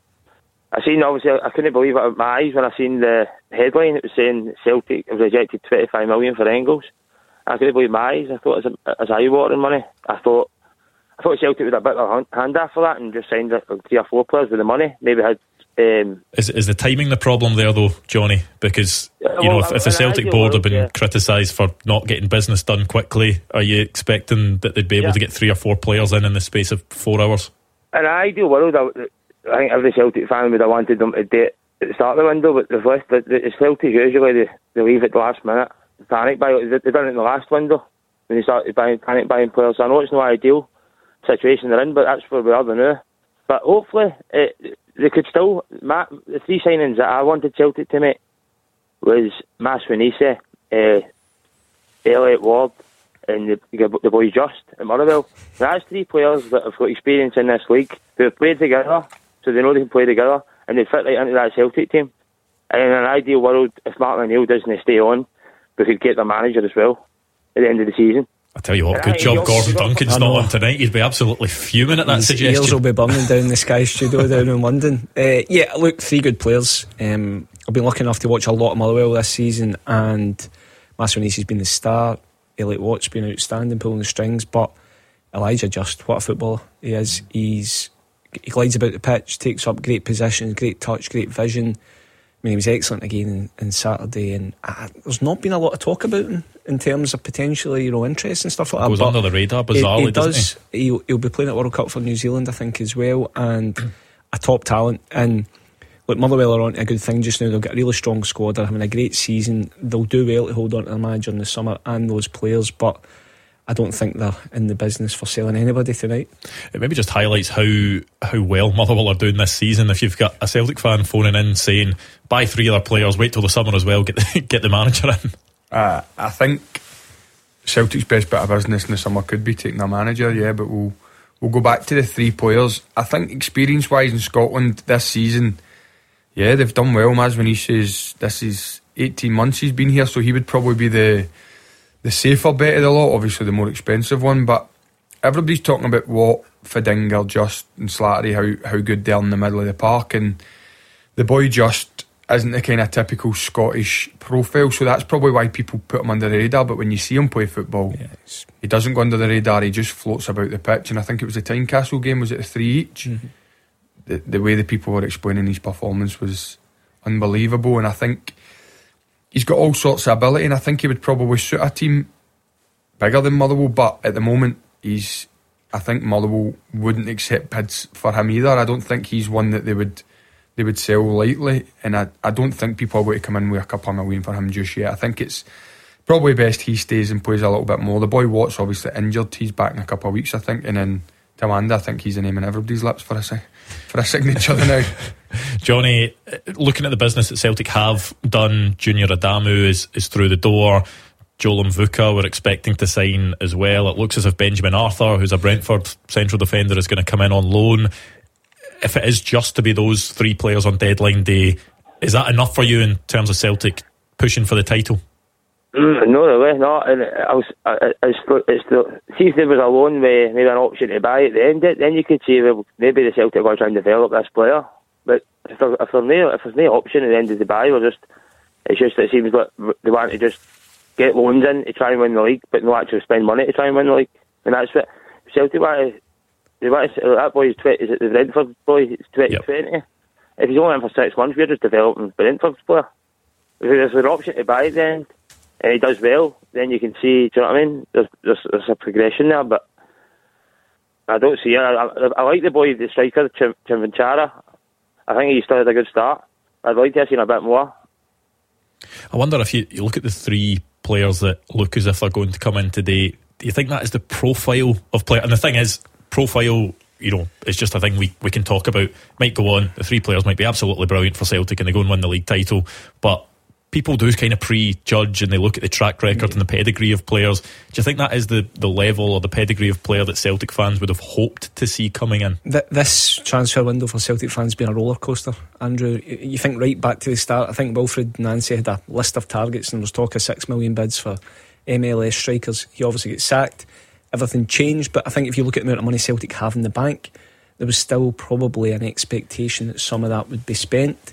I seen, obviously, I couldn't believe it with my eyes when I seen the headline. It was saying Celtic have rejected twenty-five million for Engels. I couldn't believe my eyes. I thought it was, it was eye-watering money. I thought I thought Celtic would have a bit of a hand after that and just signed three or four players with the money. Maybe had. Um, is is the timing the problem there though, Johnny? Because you well, know, if, if the Celtic board have been yeah. criticised for not getting business done quickly, are you expecting that they'd be able yeah. to get three or four players in in the space of four hours? In an ideal world, I, I think every Celtic fan would have wanted them to do it at the start of the window, but they've left. The, the Celtic usually they, they leave at the last minute. Panic buy. They've done it in the last window when they started buying panic buying players. So I know it's no ideal situation they're in, but that's where we are now. But hopefully it, they could still. My, the three signings that I wanted Celtic to make was Maswinise, uh, Elliot Ward, and the, the boy Just at Motherwell. That's three players that have got experience in this league who have played together, so they know they can play together, and they fit right into that Celtic team. And in an ideal world, if Martin O'Neill doesn't stay on, we could get the manager as well at the end of the season. I tell you what, good job Gordon Duncan's not on tonight. He'd be absolutely fuming at that His suggestion. Ears will be burning down the Sky Studio down in London. Uh, yeah, look, three good players. Um, I've been lucky enough to watch a lot of Motherwell this season, and Masoni's been the star. Elliot Watt's been outstanding, pulling the strings. But Elijah Just, what a footballer he is. He's he glides about the pitch, takes up great positions, great touch, great vision. I mean, he was excellent again on Saturday, and uh, there's not been a lot of talk about him in terms of potentially, you know, interest and stuff like that. Goes under the radar, bizarrely, he, he doesn't does, he? He'll, he'll be playing at World Cup for New Zealand, I think, as well, and a top talent. And look, Motherwell are on to a good thing just now. They've got a really strong squad. They're having a great season. They'll do well to hold on to their manager in the summer and those players, but I don't think they're in the business for selling anybody tonight. It maybe just highlights how how well Motherwell are doing this season. If you've got a Celtic fan phoning in saying, buy three other players, wait till the summer as well, get the, get the manager in. Uh, I think Celtic's best bit of business in the summer could be taking a manager, yeah, but we'll we'll go back to the three players. I think experience-wise in Scotland this season, yeah, they've done well. Maswinise is, this is eighteen months he's been here, so he would probably be the the safer bet of the lot, obviously the more expensive one, but everybody's talking about what Fadinger, Just and Slattery, how, how good they are in the middle of the park, and the boy Just isn't the kind of typical Scottish profile, so that's probably why people put him under the radar. But when you see him play football, yes, he doesn't go under the radar, he just floats about the pitch. And I think it was the Tynecastle game, was it a three each? Mm-hmm. the, the way the people were explaining his performance was unbelievable, and I think he's got all sorts of ability, and I think he would probably suit a team bigger than Motherwell. But at the moment, he's I think Motherwell wouldn't accept bids for him either. I don't think he's one that they would they would sell lightly, and I, I don't think people are going to come in with a couple of million for him just yet. I think it's probably best he stays and plays a little bit more. The boy Watt's obviously injured, he's back in a couple of weeks I think, and then Tawanda, I think he's the name in everybody's lips for a for a signature now. Johnny, looking at the business that Celtic have done, Junior Adamu is, is through the door. Joel Mvuka we're expecting to sign as well. It looks as if Benjamin Arthur, who's a Brentford central defender, is going to come in on loan. If it is just to be those three players on deadline day, is that enough for you in terms of Celtic pushing for the title? Mm, no, really, no. And I was, I, it's, it's the, see if there was a loan with maybe an option to buy at the end, then you could say, well, maybe the Celtic are trying to try and develop this player. But if, there, if, there's no, if there's no option at the end of the buy, we're just, it's just it seems like they want to just get loans in to try and win the league, but not actually spend money to try and win the league. And that's what Celtic want to. They want to. That boy is twenty. Is it the Brentford boy? It's twenty yep. twenty. If he's only in for six months, we're just developing Brentford's player. If there's an option to buy at the end, and he does well, then you can see, do you know what I mean? There's, there's, there's a progression there, but I don't see it. I, I, I like the boy, the striker, Chim, Chimvanchara. I think he's still had a good start. I'd like to have seen a bit more. I wonder if you, you look at the three players that look as if they're going to come in today, do you think that is the profile of player? And the thing is, profile, you know, it's just a thing we, we can talk about. Might go on, the three players might be absolutely brilliant for Celtic and they go and win the league title, but people do kind of prejudge and they look at the track record and the pedigree of players. Do you think that is the, the level or the pedigree of player that Celtic fans would have hoped to see coming in? Th- this transfer window for Celtic fans being a roller coaster, Andrew. You think right back to the start, I think Wilfred Nancy had a list of targets and there was talk of six million bids for M L S strikers. He obviously gets sacked, everything changed, but I think if you look at the amount of money Celtic have in the bank, there was still probably an expectation that some of that would be spent.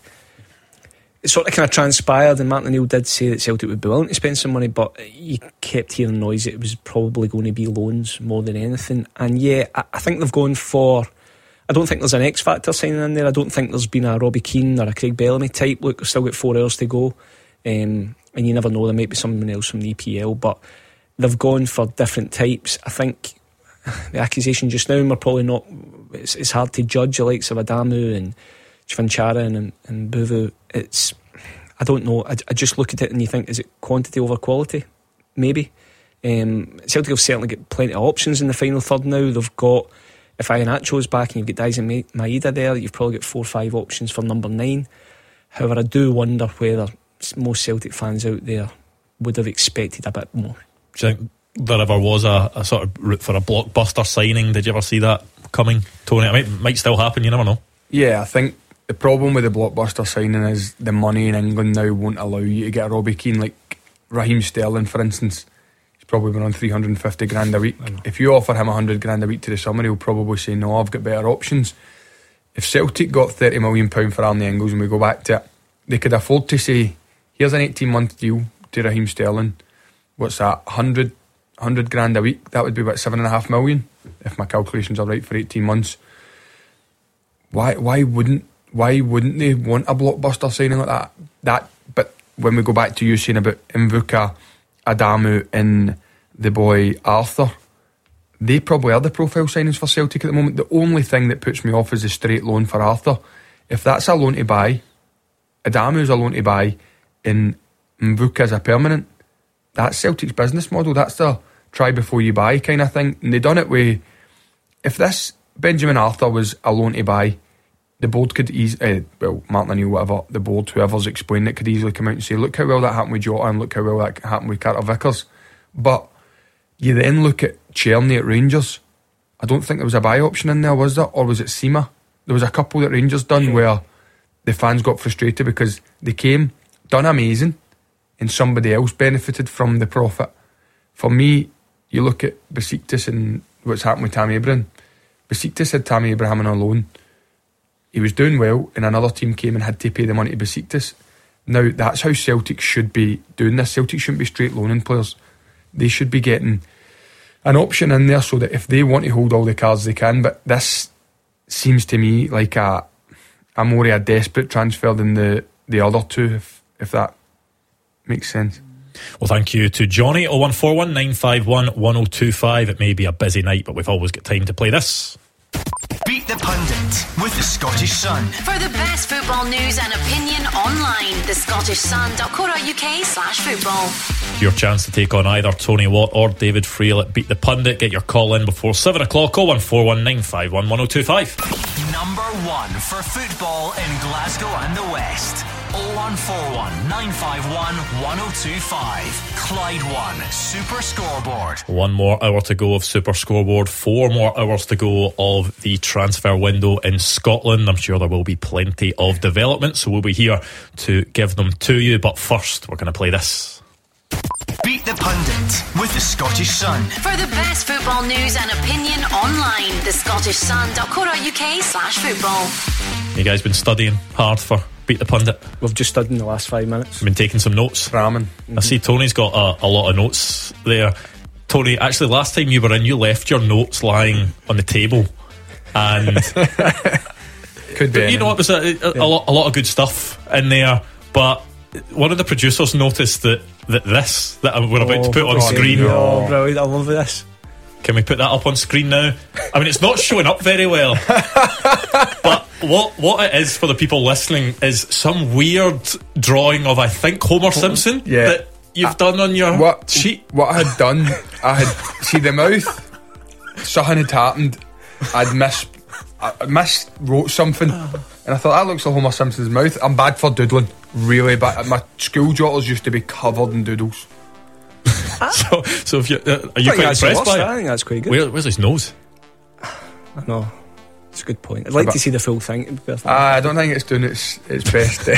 It sort of kind of transpired, and Martin O'Neill did say that Celtic would be willing to spend some money, but you kept hearing noise that it was probably going to be loans more than anything. And yeah, I, I think they've gone for, I don't think there's an X Factor signing in there. I don't think there's been a Robbie Keane or a Craig Bellamy type. Look, we've still got four hours to go, um, and you never know, there might be someone else from the E P L, but they've gone for different types. I think the accusation just now, and we're probably not, it's, it's hard to judge the likes of Adamu and Chimvanchara and, and Buvu. It's, I don't know, I, I just look at it and you think, is it quantity over quality? Maybe. um, Celtic have certainly got plenty of options in the final third now. They've got, if Iheanacho's back and you've got Daizen Maeda there, you've probably got four or five options for number nine. However, I do wonder whether most Celtic fans out there would have expected a bit more. Do you think there ever was a, a sort of route for a blockbuster signing? Did you ever see that coming, Tony? It might, might still happen, you never know. Yeah, I think the problem with the blockbuster signing is the money in England now won't allow you to get a Robbie Keane. Like Raheem Sterling, for instance, he's probably been on three hundred fifty grand a week. If you offer him one hundred grand a week to the summer, he'll probably say, no, I've got better options. If Celtic got thirty million pounds for Arnie Engels, and we go back to it, they could afford to say, here's an eighteen month deal to Raheem Sterling. What's that, one hundred, one hundred grand a week? That would be about seven and a half million, if my calculations are right, for eighteen months. Why why wouldn't why wouldn't they want a blockbuster signing like that? That but when we go back to you saying about Mvuka, Adamu and the boy Arthur, they probably are the profile signings for Celtic at the moment. The only thing that puts me off is the straight loan for Arthur. If that's a loan to buy, Adamu's a loan to buy, and Mvuka's a permanent, that's Celtic's business model. That's the try before you buy kind of thing. And they done it with, if this Benjamin Arthur was a loan to buy, the board could easily, uh, well, Martin O'Neill, whatever, the board, whoever's explaining it, could easily come out and say, look how well that happened with Jota and look how well that happened with Carter Vickers. But you then look at Cherny at Rangers. I don't think there was a buy option in there, was there? Or was it Sema? There was a couple that Rangers done where the fans got frustrated because they came, done amazing, and somebody else benefited from the profit. For me, you look at Besiktas and what's happened with Tammy Abraham. Besiktas had Tammy Abraham on a loan. He was doing well, and another team came and had to pay the money to Besiktas. Now, that's how Celtic should be doing this. Celtic shouldn't be straight loaning players. They should be getting an option in there so that if they want to hold all the cards they can. But this seems to me like a, a more a desperate transfer than the, the other two, if, if that makes sense. Well, thank you to Johnny. oh one four one, nine five one, one oh two five. It may be a busy night, but we've always got time to play this. Beat the Pundit with the Scottish Sun. For the best football news and opinion online, the Scottish Sun dot co dot uk slash football. Your chance to take on either Tony Watt or David Frail at Beat the Pundit. Get your call in before seven o'clock. oh one four one, nine five one, one oh two five. Number one for football in Glasgow and the West. oh one four one, nine five one, one oh two five. Clyde One Super Scoreboard. One more hour to go of Super Scoreboard. Four more hours to go of the transfer window in Scotland. I'm sure there will be plenty of developments, so we'll be here to give them to you. But first, we're going to play this. Beat the Pundit with the Scottish Sun. For the best football news and opinion online, the Scottish Sun dot co dot uk slash football. You guys been studying hard for Beat the Pundit? We've just studied in the last five minutes. Been taking some notes. Ramming. Mm-hmm. I see Tony's got a, a lot of notes there. Tony, actually last time you were in, you left your notes lying on the table, and could be, you know, it was a, a, a, lot, a lot of good stuff in there. But one of the producers noticed that th- this that we're about to put on oh, screen. Oh, brilliant! I love this. Can we put that up on screen now? I mean, it's not showing up very well. But what what it is for the people listening is some weird drawing of, I think, Homer Simpson yeah. that you've I, done on your what, sheet. What I had done, I had see the mouth. Something had happened. I'd miss, I miss wrote something, and I thought that looks like Homer Simpson's mouth. I'm bad for doodling, really bad. My school jotters used to be covered in doodles. so, so if you uh, are you quite impressed by it? I think that's quite good. Where, where's his nose? I know. It's a good point. I'd like but, to see the full thing. Uh, I don't think it's doing its its best.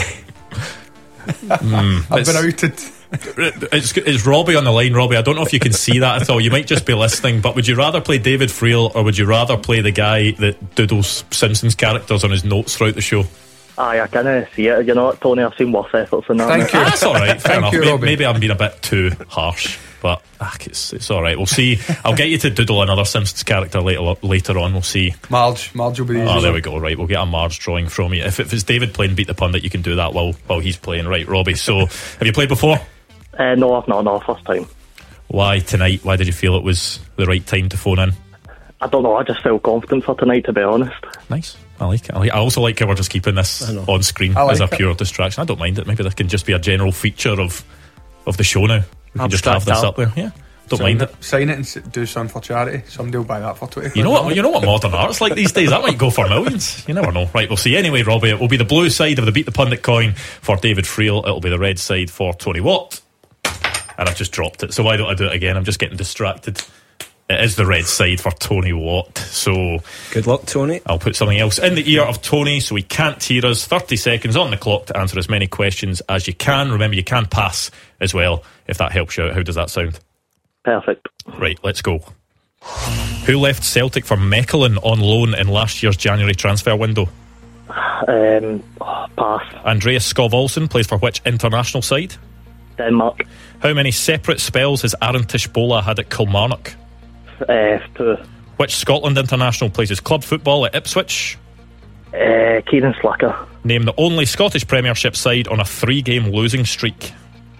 mm, I've been outed. It's, it's Robbie on the line. Robbie, I don't know if you can see that at all. You might just be listening, but would you rather play David Friel or would you rather play the guy that doodles Simpsons characters on his notes throughout the show? Aye, I can uh, see it. You know, Tony, I've seen worse efforts than that. Thank you. That's alright, fair Thank enough. you, maybe, Robbie. maybe I'm being a bit too harsh, but ah, it's, it's alright. We'll see. I'll get you to doodle another Simpsons character later later on. We'll see. Marge. Marge will be easy. Oh, there we go. Right, we'll get a Marge drawing from you. If, if it's David playing Beat the Pundit, you can do that while, while he's playing. Right, Robbie. So, have you played before? Uh, no, I've not. No, first time. Why tonight? Why did you feel it was the right time to phone in? I don't know. I just felt confident for tonight, to be honest. Nice. I like it. I, like, I also like how we're just keeping this on screen like as a pure it. distraction. I don't mind it. Maybe that can just be a general feature of of the show now. We can just have this up there. Yeah, don't sign mind it. it. Sign it and do something for charity. Somebody will buy that for twenty. You know what? You know what modern art's like these days. That might go for millions. You never know. Right, we'll see. Anyway, Robbie, it will be the blue side of the Beat the Pundit coin for David Friel. It'll be the red side for Tony Watt. And I've just dropped it. So why don't I do it again? I'm just getting distracted. It is the red side for Tony Watt. So good luck, Tony. I'll put something else in the ear of Tony so he can't hear us. thirty seconds on the clock to answer as many questions as you can. Remember, you can pass as well if that helps you out. How does that sound? Perfect. Right, let's go. Who left Celtic for Mechelen on loan in last year's January transfer window? Um, oh, pass. Andreas Skov Olsen plays for which international side? Denmark. How many separate spells has Aaron Tishbola had at Kilmarnock? Uh, two. Which Scotland international plays his club football at Ipswich? Uh, Kieran Slacker. Name the only Scottish Premiership side on a three-game losing streak.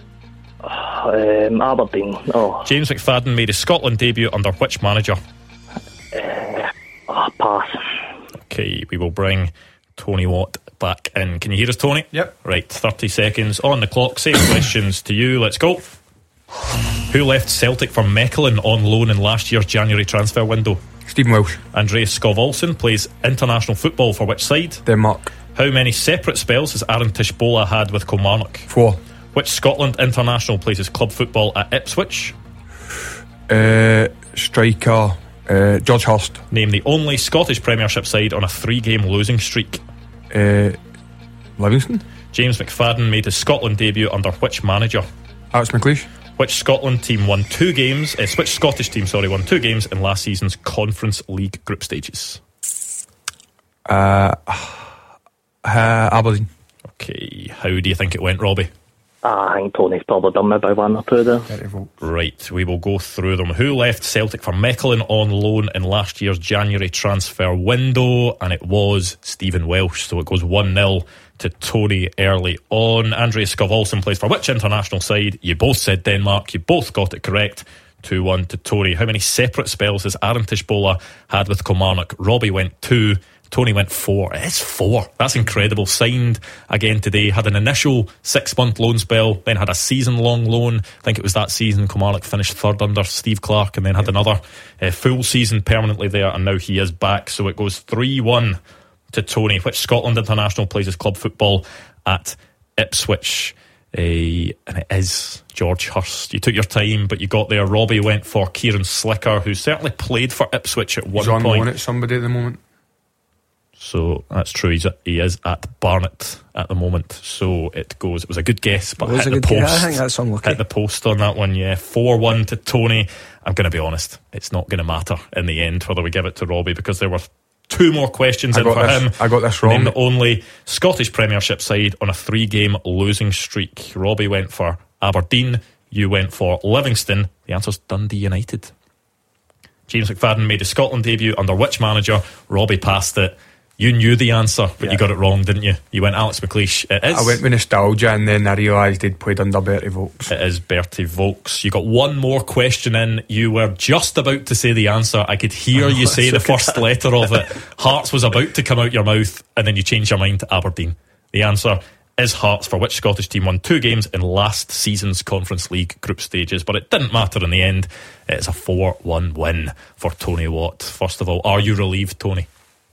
Um, Aberdeen. Oh. James McFadden made his Scotland debut under which manager? Uh, oh, pass. Okay, we will bring Tony Watt back in. Can you hear us, Tony? Yep. Right, thirty seconds on the clock. Same questions to you. Let's go. Who left Celtic for Mechelen on loan in last year's January transfer window? Stephen Welsh. Andreas Skov Olsen plays international football for which side? Denmark. How many separate spells has Aaron Tishbola had with Kilmarnock? Four. Which Scotland international plays his club football at Ipswich? Uh, striker uh, George Hurst. Name the only Scottish Premiership side on a three-game losing streak. Uh, Livingston. James McFadden made his Scotland debut under which manager? Alex McLeish. Which Scotland team won two games? Uh, which Scottish team, sorry, won two games in last season's Conference League group stages? Uh, uh, Aberdeen. Okay, how do you think it went, Robbie? Ah, I think Tony's probably done me by one or two there. Right, we will go through them. Who left Celtic for Mechelen on loan in last year's January transfer window? And it was Stephen Welsh. So it goes one nil to Tony early on. Andreas Skov Olsen plays for which international side? You both said Denmark. You both got it correct. two one to Tony. How many separate spells has Aaron Tishbola had with Kilmarnock? Robbie went two. Tony went four. It is four. That's incredible. Signed again today. Had an initial six-month loan spell, then had a season-long loan. I think it was that season Kilmarnock finished third under Steve Clarke, and then had another uh, full season permanently there, and now he is back. So it goes three one to Tony. Which Scotland international plays his club football at Ipswich? Uh, and it is George Hurst. You took your time, but you got there. Robbie went for Kieran Slicker, who certainly played for Ipswich at one He's on point. loan at somebody at the moment. So that's true. He's, he is at Barnet at the moment. So it goes. It was a good guess, but it was hit a the good post. guess. I think that's unlucky. Hit the post on that one. Yeah, four one to Tony. I'm going to be honest. It's not going to matter in the end whether we give it to Robbie, because there were two more questions I in got for this, him. I got this wrong. Name the only Scottish Premiership side on a three-game losing streak. Robbie went for Aberdeen. You went for Livingston. The answer's Dundee United. James McFadden made his Scotland debut under which manager? Robbie passed it. You knew the answer, but yeah. you got it wrong, didn't you? You went Alex McLeish. It is. I went with nostalgia, and then I realised they'd played under Bertie Vogts. It is Bertie Vogts. You got one more question in. You were just about to say the answer. I could hear you say the first letter of it. Hearts was about to come out your mouth, and then you changed your mind to Aberdeen. The answer is Hearts, for which Scottish team won two games in last season's Conference League group stages, but it didn't matter in the end. It's a four one win for Tony Watt. First of all, are you relieved, Tony?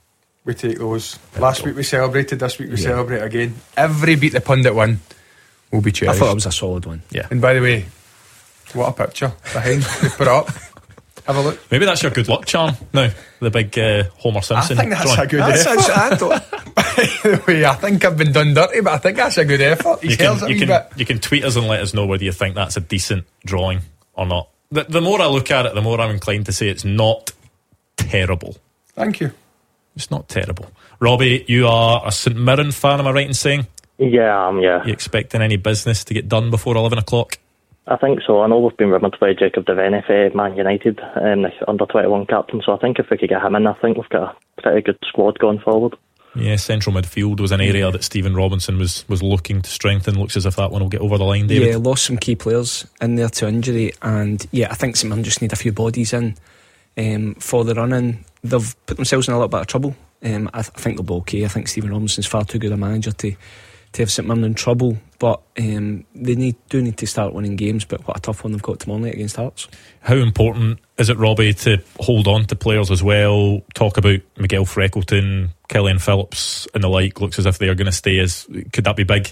We take those. Last week we celebrated, this week we yeah. celebrate again. Every Beat the Pundit win will be cherished. I thought it was a solid one. Yeah. And by the way, what a picture behind we put up. Have a look. Maybe that's your good luck charm now, the big uh, Homer Simpson. I think that's drawing. a good that's effort. I don't. By the way, I think I've been done dirty, but I think that's a good effort. He you tells can, it a you, wee can, bit. you can tweet us and let us know whether you think that's a decent drawing or not. The, the more I look at it, the more I'm inclined to say it's not terrible. Thank you. It's not terrible. Robbie, you are a St Mirren fan, am I right in saying? Yeah, um, yeah. You expecting any business to get done before eleven o'clock? I think so. I know we've been rumoured by Jacob Devaney for Man United, um, the under twenty-one captain, so I think if we could get him in, I think we've got a pretty good squad going forward. Yeah, central midfield was an area that Stephen Robinson was, was looking to strengthen. Looks as if that one will get over the line, David. Yeah, lost some key players in there to injury, and yeah, I think St Mirren just need a few bodies in um, for the run-in. They've put themselves in a little bit of trouble. Um, I, th- I think they'll be okay. I think Stephen Robinson's far too good a manager to to have St Mirren in trouble, but um, they need do need to start winning games. But what a tough one they've got tomorrow night against Hearts. How important is it, Robbie, to hold on to players as well? Talk about Miguel Freckleton, Killian Phillips and the like. Looks as if they are going to stay. As could that be big?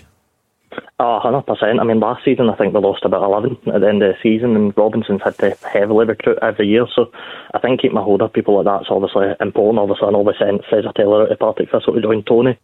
Oh, one hundred percent. I mean, last season I think they lost about eleven at the end of the season, and Robinson's had to heavily recruit every year, so I think keeping a hold of people like that's obviously important. Obviously I know we sent Fraser Taylor out to Partick Thistle to join Tony.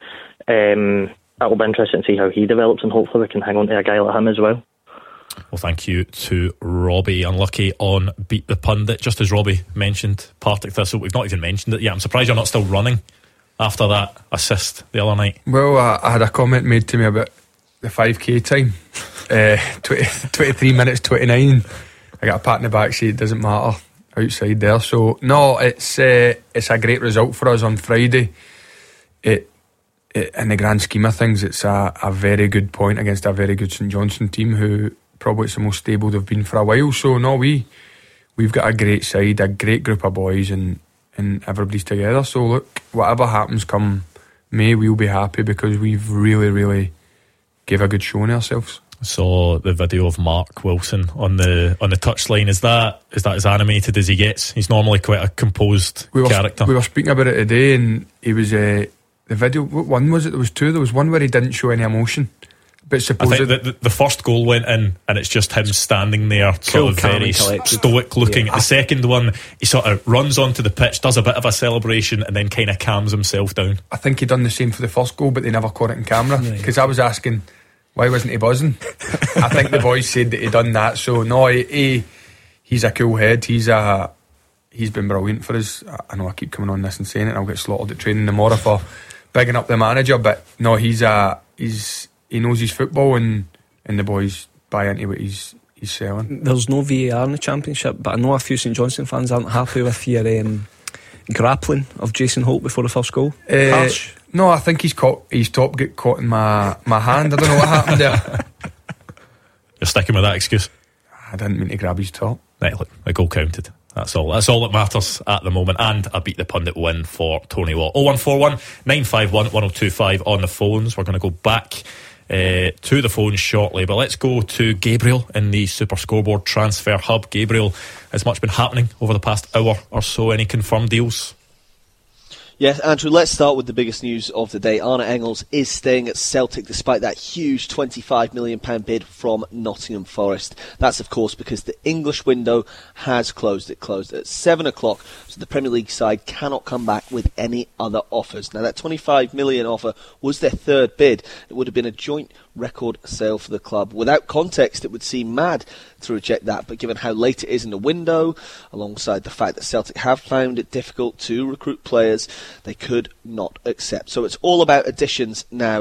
Um, it'll be interesting to see how he develops, and hopefully we can hang on to a guy like him as well. Well, thank you to Robbie. Unlucky on Beat the Pundit. Just as Robbie mentioned Partick Thistle, we've not even mentioned it yet. I'm surprised you're not still running after that assist the other night. Well, uh, I had a comment made to me about the five K time, uh, twenty, twenty-three minutes twenty-nine. I got a pat in the back saying it doesn't matter outside there. So no, it's uh, it's a great result for us on Friday. It, it in the grand scheme of things, it's a, a very good point against a very good St Johnstone team who probably it's the most stable they've been for a while. So no, we we've got a great side, a great group of boys, and and everybody's together. So look, whatever happens come May, we'll be happy because we've really, really gave a good show on ourselves. Saw the video of Mark Wilson on the on the touchline. Is that is that as animated as he gets? He's normally quite a composed we were, character. We were speaking about it today, and he was uh, the video. What one was it? There was two. There was one where he didn't show any emotion. But suppose I think the, the, the first goal went in, and it's just him standing there, cool, sort of very stoic looking. Yeah. The second one, he sort of runs onto the pitch, does a bit of a celebration, and then kind of calms himself down. I think he done the same for the first goal, but they never caught it in camera because I was asking, why wasn't he buzzing? I think the boys said that he done that. So no, he, he he's a cool head. He's a he's been brilliant for us. I know I keep coming on this and saying it, and I'll get slaughtered at training tomorrow for bigging up the manager. But no, he's a he's he knows his football, and, and the boys buy into what he's he's selling. There's no V A R in the Championship, but I know a few St Johnstone fans aren't happy with your um, grappling of Jason Holt before the first goal. Uh, Harsh. No, I think he's caught. His top get caught in my, my hand. I don't know what happened there. You're sticking with that excuse? I didn't mean to grab his top. Right, look, a goal counted. That's all. That's all that matters at the moment. And a Beat the Pundit win for Tony Watt. oh one four one, nine five one, one oh two five on the phones. We're going to go back uh, to the phones shortly, but let's go to Gabriel in the Super Scoreboard Transfer Hub. Gabriel, has much been happening over the past hour or so? Any confirmed deals? Yes, Andrew, let's start with the biggest news of the day. Arne Engels is staying at Celtic despite that huge twenty-five million pounds bid from Nottingham Forest. That's, of course, because the English window has closed. It closed at seven o'clock, so the Premier League side cannot come back with any other offers. Now, that twenty-five million pounds offer was their third bid. It would have been a joint record sale for the club. Without context, it would seem mad to reject that, but given how late it is in the window, alongside the fact that Celtic have found it difficult to recruit players, they could not accept. So it's all about additions now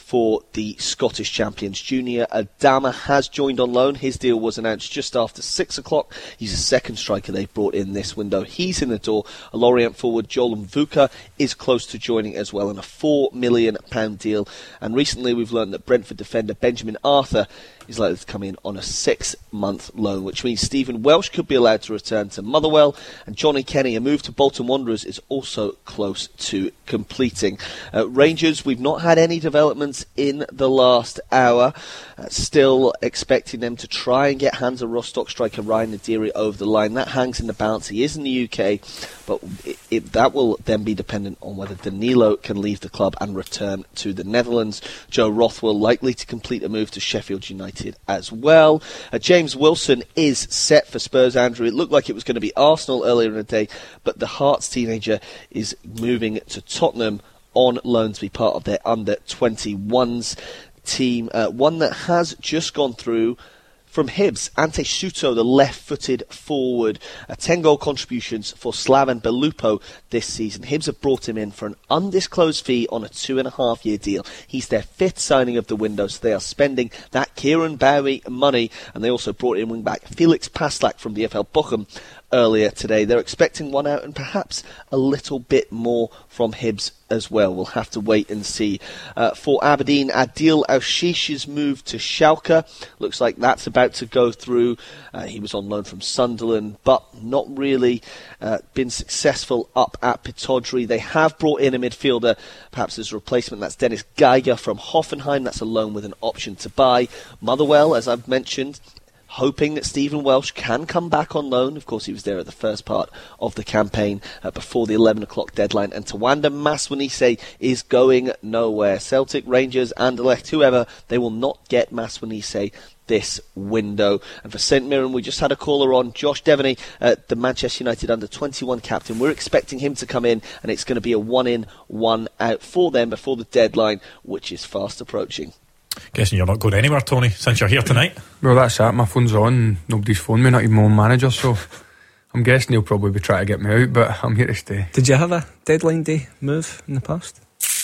for the Scottish champions. Junior Adama has joined on loan. His deal was announced just after six o'clock. He's the second striker they've brought in this window. He's in the door. A Lorient forward, Joel Mvuka, is close to joining as well in a four million pounds deal. And recently we've learned that Brentford defender Benjamin Arthur is likely to come in on a six-month loan, which means Stephen Welsh could be allowed to return to Motherwell, and Johnny Kenny, a move to Bolton Wanderers, is also close to completing. Uh, Rangers, we've not had any developments in the last hour. Uh, still expecting them to try and get Hansa Rostock striker Ryan Nadiri over the line. That hangs in the balance. He is in the U K, but it, it, that will then be dependent on whether Danilo can leave the club and return to the Netherlands. Joe Rothwell likely to complete a move to Sheffield United as well. Uh, James Wilson is set for Spurs, Andrew. It looked like it was going to be Arsenal earlier in the day, but the Hearts teenager is moving to Tottenham on loan to be part of their under twenty-ones team. Uh, one that has just gone through from Hibs, Ante Suto, the left-footed forward. Uh, ten goal contributions for Slaven Belupo this season. Hibs have brought him in for an undisclosed fee on a two-and-a-half-year deal. He's their fifth signing of the window, so they are spending that Kieran Bowie money, and they also brought in wing-back Felix Passlack from the F L Bochum earlier today. They're expecting one out and perhaps a little bit more from Hibs as well. We'll have to wait and see. Uh, for Aberdeen, Adil Aushish's move to Schalke. Looks like that's about to go through. Uh, he was on loan from Sunderland, but not really uh, been successful up at Pittodrie. They have brought in a midfielder, perhaps as a replacement. That's Dennis Geiger from Hoffenheim. That's a loan with an option to buy. Motherwell, as I've mentioned, hoping that Stephen Welsh can come back on loan. Of course, he was there at the first part of the campaign uh, before the eleven o'clock deadline. And Tawanda Maswanise is going nowhere. Celtic, Rangers, Anderlecht, whoever, they will not get Maswanise this window. And for Saint Mirren, we just had a caller on, Josh Devaney, uh, the Manchester United under twenty-one captain. We're expecting him to come in, and it's going to be a one in, one out for them before the deadline, which is fast approaching. Guessing you're not going anywhere, Tony, since you're here tonight. Well, that's it. My phone's on. Nobody's phoned me, not even my own manager, so I'm guessing he'll probably be trying to get me out, but I'm here to stay. Did you have a deadline day move in the past?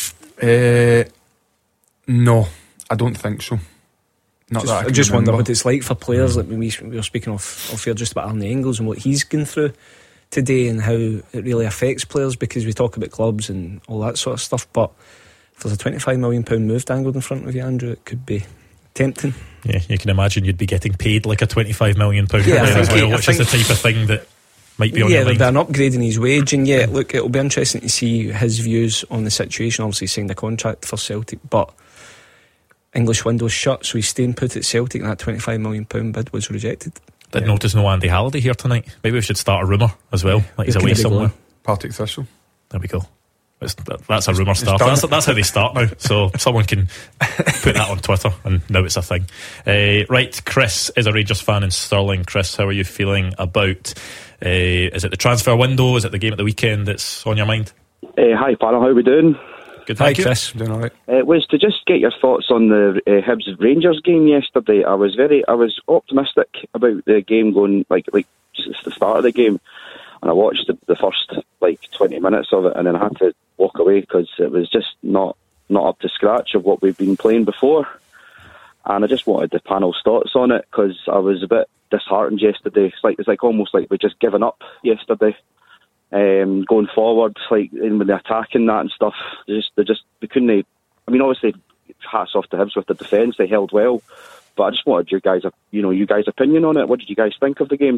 Uh, no, I don't think so. Not just, that I, I can just remember. wonder what it's like for players. Like when we, we were speaking of, of here just about Arne Engels and what he's going through today and how it really affects players, because we talk about clubs and all that sort of stuff, but if there's a twenty-five million pounds move dangled in front of you, Andrew, it could be tempting. Yeah, you can imagine you'd be getting paid like a twenty-five million pounds yeah, as well, he, which is the type of thing that might be on yeah, your mind. Yeah, there'll be an upgrade in his wage, and yeah, look, it'll be interesting to see his views on the situation. Obviously, he signed a contract for Celtic, but English window's shut, so he's staying put at Celtic, and that twenty-five million pounds bid was rejected. Did yeah. notice no Andy Halliday here tonight. Maybe we should start a rumour as well, like he's away somewhere. Partick Thistle. There we go. It's, that's a rumour start. That's, that's how they start now. So someone can put that on Twitter, and now it's a thing. Uh, right, Chris is a Rangers fan in Stirling. Chris, how are you feeling about? Uh, is it the transfer window? Is it the game at the weekend that's on your mind? Uh, hi, panel. How are we doing? Good. Hi, thank you. Chris. Doing all right. Uh, it was to just get your thoughts on the uh, Hibs Rangers game yesterday. I was very, I was optimistic about the game going like like just the start of the game. And I watched the, the first like twenty minutes of it, and then I had to walk away because it was just not not up to scratch of what we've been playing before. And I just wanted the panel's thoughts on it, because I was a bit disheartened yesterday. It's like it's like almost like we'd just given up yesterday. Um, going forward, like in with the attacking that and stuff, they just they just they couldn't. I mean, obviously, hats off to Hibs with the defence; they held well. But I just wanted your guys, you know, you guys' opinion on it. What did you guys think of the game?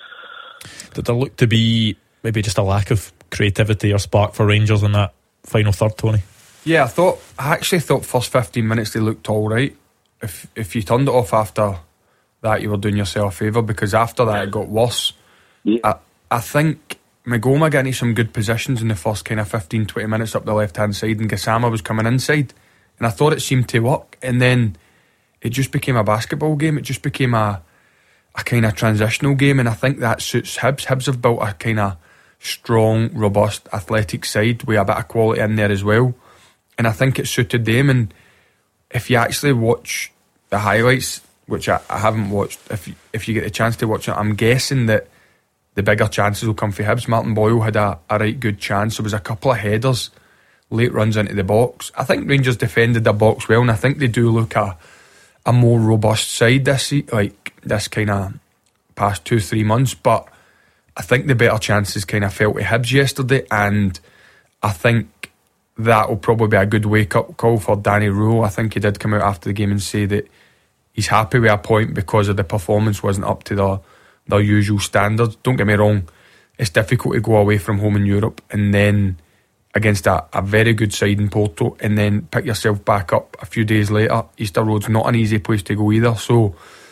Did there look to be maybe just a lack of creativity or spark for Rangers in that final third, Tony? Yeah, I thought I actually thought first fifteen minutes they looked all right. If if you turned it off after that, you were doing yourself a favour, because after that it got worse. Yeah. I, I think Magoma got into some good positions in the first kind of fifteen to twenty minutes up the left hand side, and Gassama was coming inside, and I thought it seemed to work, and then it just became a basketball game. It just became a a kind of transitional game, and I think that suits Hibs. Hibs have built a kind of strong, robust, athletic side with a bit of quality in there as well, and I think it suited them. And if you actually watch the highlights, which I, I haven't watched, if you, if you get a chance to watch it, I'm guessing that the bigger chances will come for Hibs. Martin Boyle had a, a right good chance. There was a couple of headers late runs into the box. I think Rangers defended their box well, and I think they do look a a more robust side this like this kind of past two three months. But I think the better chances kind of fell to Hibs yesterday, and I think that will probably be a good wake up call for Danny Rule. I think he did come out after the game and say that he's happy with a point because of the performance wasn't up to their their usual standards. Don't get me wrong, it's difficult to go away from home in Europe and then against a, a very good side in Porto and then pick yourself back up a few days later. Easter Road's not an easy place to go either, so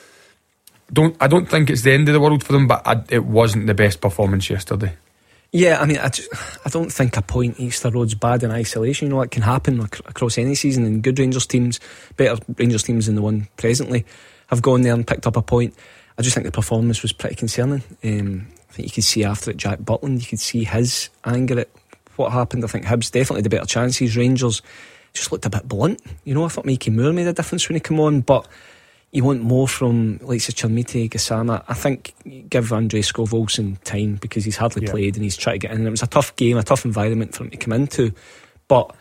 don't I don't think it's the end of the world for them, but I, it wasn't the best performance yesterday. Yeah, I mean, I, just, I don't think a point Easter Road's bad in isolation. You know, it can happen ac- across any season, and good Rangers teams, better Rangers teams than the one presently, have gone there and picked up a point. I just think the performance was pretty concerning. Um, I think you could see after it Jack Butland, you could see his anger at what happened. I think Hibs definitely the better chances. Rangers just looked a bit blunt. You know, I thought Mikey Moore made a difference when he came on, but you want more from like Chermiti, Gassama. I think give Andre Skov-Olsen time because he's hardly yeah. played and he's trying to get in. And it was a tough game, a tough environment for him to come into. But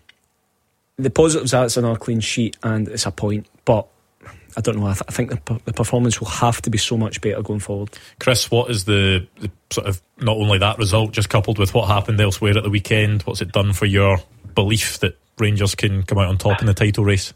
the positives are it's another clean sheet and it's a point. But I don't know, I, th- I think the, the performance will have to be so much better going forward. Chris, what is the, the sort of not only that result, just coupled with what happened elsewhere at the weekend, what's it done for your belief that Rangers can come out on top in the title race?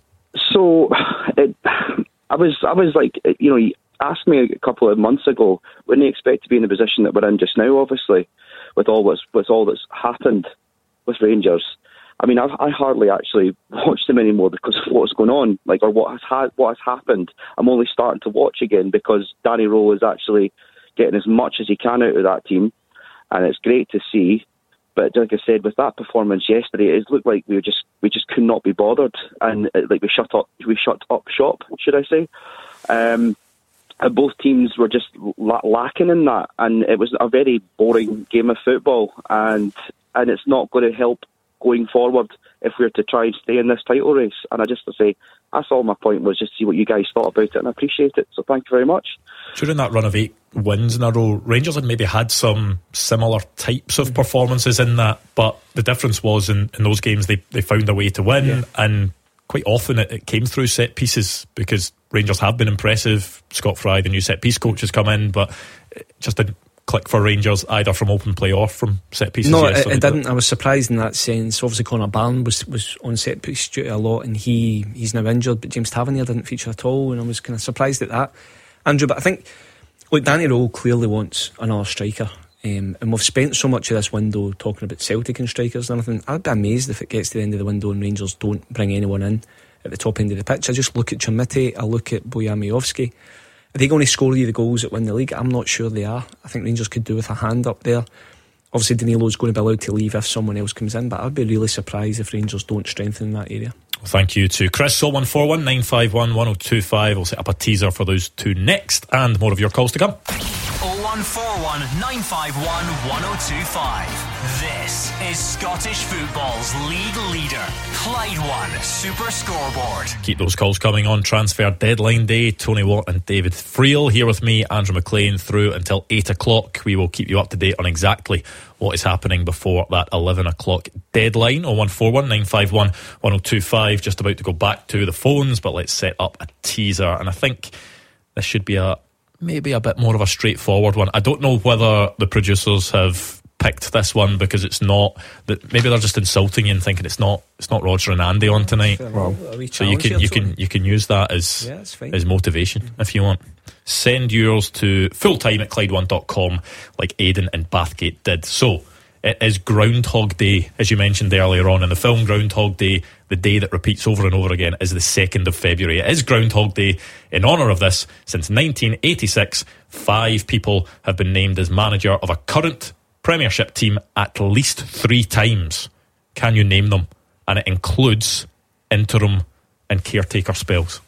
So it, I was I was like, you know, you asked me a couple of months ago, wouldn't you expect to be in the position that we're in just now, obviously, with all what's, with all that's happened with Rangers. I mean, I've, I hardly actually watch them anymore because of what's going on, like, or what has ha- what has happened. I'm only starting to watch again because Danny Rowe is actually getting as much as he can out of that team, and it's great to see. But like I said, with that performance yesterday, it looked like we were just we just could not be bothered, and it, like we shut up we shut up shop, should I say? Um, and both teams were just la- lacking in that, and it was a very boring game of football, and and it's not going to help going forward if we're to try and stay in this title race. And I just to say, that's all my point was, just see what you guys thought about it, and I appreciate it, so thank you very much. During that run of eight wins in a row, Rangers had maybe had some similar types of performances in that, but the difference was in, in those games they, they found a way to win, yeah. and quite often it, it came through set pieces, because Rangers have been impressive. Scott Fry, the new set piece coach, has come in, but it just didn't click for Rangers either from open play or from set pieces. No, it, it didn't. I was surprised in that sense. Obviously Connor Barron was, was on set piece duty a lot, and he he's now injured, but James Tavernier didn't feature at all, and I was kind of surprised at that, Andrew. But I think, look, Danny Rowe clearly wants another striker, um, and we've spent so much of this window talking about Celtic and strikers and everything. I'd be amazed if it gets to the end of the window and Rangers don't bring anyone in at the top end of the pitch. I just look at Chermiti, I look at Bojan Miovski. Are they going to score you the goals that win the league? I'm not sure they are. I think Rangers could do with a hand up there. Obviously Danilo's going to be allowed to leave if someone else comes in, but I'd be really surprised if Rangers don't strengthen in that area. Well, thank you to Chris. oh one four one, nine five one, one oh two five. We'll set up a teaser for those two next, and more of your calls to come. oh one four one, nine five one, one oh two five. This is Scottish football's league leader, Clyde One Super Scoreboard. Keep those calls coming on transfer deadline day. Tony Watt and David Friel here with me, Andrew McLean, through until eight o'clock. We will keep you up to date on exactly what is happening before that eleven o'clock deadline. oh one four one, nine five one, one oh two five. Just about to go back to the phones, but let's set up a teaser, and I think this should be a maybe a bit more of a straightforward one. I don't know whether the producers have picked this one because it's not that, maybe they're just insulting you and thinking it's not it's not Roger and Andy on tonight. Well, so you can you can you can use that as yeah, as motivation mm-hmm. if you want. Send yours to fulltime at Clyde one dot com like Aidan and Bathgate did. So it is Groundhog Day, as you mentioned earlier on in the film. Groundhog Day, the day that repeats over and over again, is the second of February. It is Groundhog Day in honour of this. Since nineteen eighty-six, five people have been named as manager of a current Premiership team at least three times. Can you name them? And it includes interim and caretaker spells.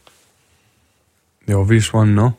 The obvious one, no?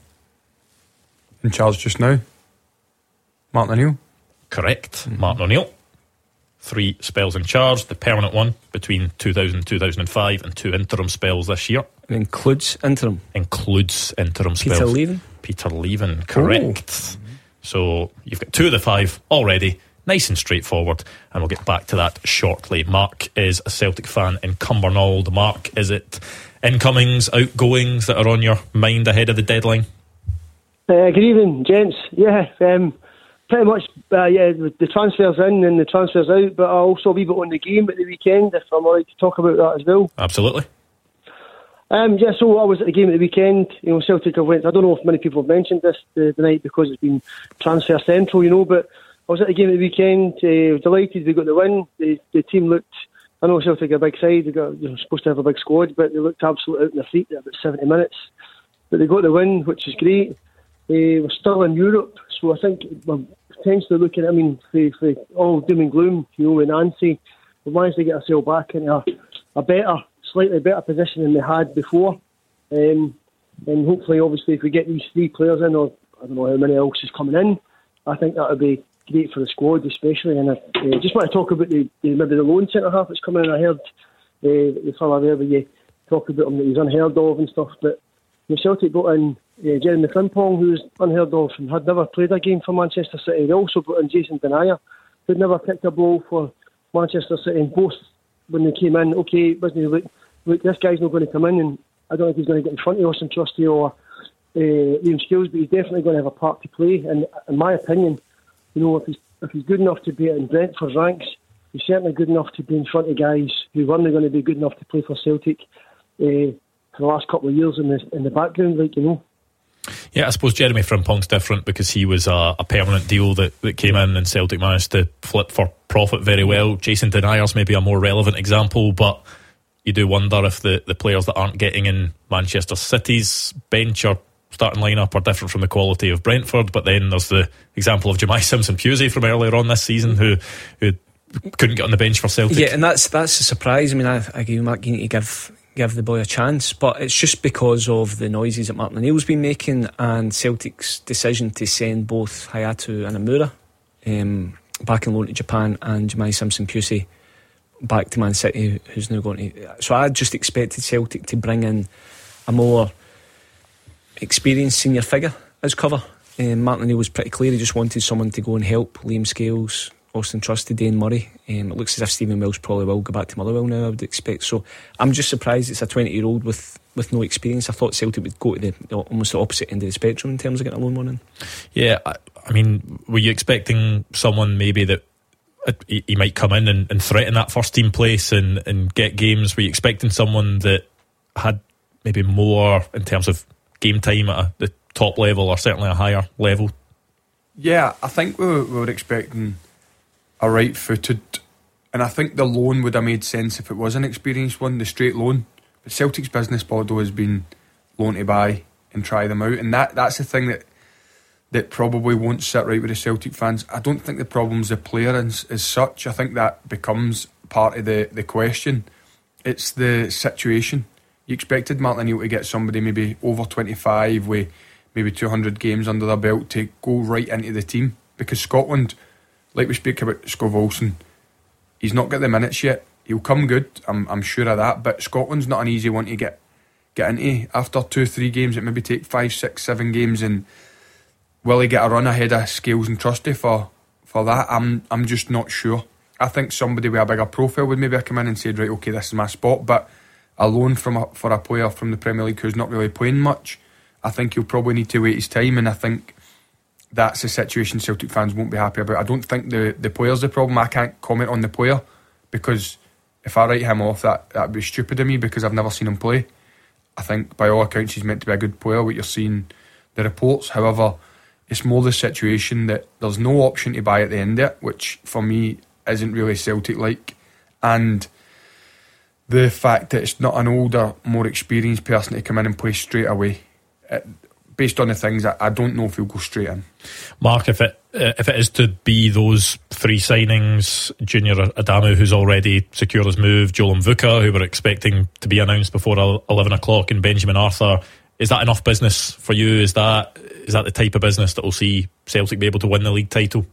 In charge just now? Martin O'Neill? Correct. Mm-hmm. Martin O'Neill. Three spells in charge. The permanent one between two thousand and two thousand five, and two interim spells this year. It includes interim? Includes interim Peter spells. Peter Leven? Peter Leven, correct. Oh. So you've got two of the five already. Nice and straightforward, and we'll get back to that shortly. Mark is a Celtic fan in Cumbernauld. Mark, is it incomings, outgoings that are on your mind ahead of the deadline? Uh, good evening, gents. Yeah, um, pretty much, uh, yeah, the transfers in and the transfers out, but I'll also a wee bit on the game at the weekend, if I'm alright to talk about that as well. Absolutely. Um, yeah, so I was at the game at the weekend. You know, Celtic have went. I don't know if many people have mentioned this the, the night because it's been transfer central, you know. But I was at the game at the weekend. Uh, delighted we got the win. The, the team looked. I know Celtic are a big side. They got, they're supposed to have a big squad, but they looked absolutely out in their feet at about seventy minutes. But they got the win, which is great. Uh, we're still in Europe, so I think we're potentially looking. I mean, for, for all doom and gloom, you know, with Nancy, we managed to get ourselves back into a, a better. Slightly better position than they had before, um, and hopefully, obviously, if we get these three players in, or I don't know how many else is coming in, I think that would be great for the squad, especially. And I uh, just want to talk about the, the maybe the lone centre half that's coming in. I heard uh, the fella there where you talk about him that he's unheard of and stuff, but the Celtic brought in uh, Jeremy Frimpong, who's unheard of and had never played a game for Manchester City. They also brought in Jason Denayer, who'd never kicked a ball for Manchester City, and both when they came in, okay, wasn't he look. Look, this guy's not going to come in, and I don't think he's going to get in front of Austin Trusty or uh, Liam Skills, but he's definitely going to have a part to play. And in my opinion, you know, if he's if he's good enough to be in Brentford's ranks, he's certainly good enough to be in front of guys who weren't going to be good enough to play for Celtic uh, for the last couple of years in the in the background, like you know. Yeah, I suppose Jeremy Frimpong's different because he was a, a permanent deal that, that came in and Celtic managed to flip for profit very well. Jason Denayer's maybe a more relevant example, but you do wonder if the, the players that aren't getting in Manchester City's bench or starting lineup are different from the quality of Brentford. But then there's the example of Jemai Simpson-Pusey from earlier on this season who who couldn't get on the bench for Celtic. Yeah, and that's that's a surprise. I mean, I, I agree with Mark, you need to give give the boy a chance, but it's just because of the noises that Martin O'Neill's been making and Celtic's decision to send both Hayatou and Amura um, back in loan to Japan and Jemai Simpson-Pusey back to Man City, who's now going to. So I just expected Celtic to bring in a more experienced senior figure as cover. Um, Martin O'Neill was pretty clear, he just wanted someone to go and help Liam Scales, Austin Trusty, Dane Murray. Um, it looks as if Stephen Wells probably will go back to Motherwell now, I would expect. So I'm just surprised it's a twenty year old with, with no experience. I thought Celtic would go to the almost the opposite end of the spectrum in terms of getting a loan one in. Yeah, I, I mean, were you expecting someone maybe that he, he might come in and, and threaten that first team place and, and get games? Were you expecting someone that had maybe more in terms of game time at a, the top level or certainly a higher level? Yeah, I think we were, we were expecting a right-footed, and I think the loan would have made sense if it was an experienced one, the straight loan. But Celtic's business model has been loan to buy and try them out, and that that's the thing that that probably won't sit right with the Celtic fans. I don't think the problem's the player as, as such. I think that becomes part of the, the question. It's the situation. You expected Martin O'Neill to get somebody maybe over twenty-five with maybe two hundred games under their belt to go right into the team, because Scotland, like we speak about Skov Olsen, he's not got the minutes yet. He'll come good, I'm I'm sure of that, but Scotland's not an easy one to get get into. After two, three games, it maybe take five, six, seven games, and will he get a run ahead of Scales and Trusty for, for that? I'm I'm just not sure. I think somebody with a bigger profile would maybe have come in and said, right, okay, this is my spot, but a loan from a, for a player from the Premier League who's not really playing much, I think he'll probably need to wait his time, and I think that's a situation Celtic fans won't be happy about. I don't think the, the player's the problem. I can't comment on the player, because if I write him off, that that'd be stupid of me, because I've never seen him play. I think by all accounts he's meant to be a good player, what you're seeing the reports. However, it's more the situation that there's no option to buy at the end of it, which for me isn't really Celtic like, and the fact that it's not an older, more experienced person to come in and play straight away. It, based on the things, I, I don't know if he'll go straight in. Mark, if it uh, if it is to be those three signings, Junior Adamu, who's already secured his move, Joel Mvuka, who we're expecting to be announced before eleven o'clock, and Benjamin Arthur, is that enough business for you? Is that is that the type of business that will see Celtic be able to win the league title?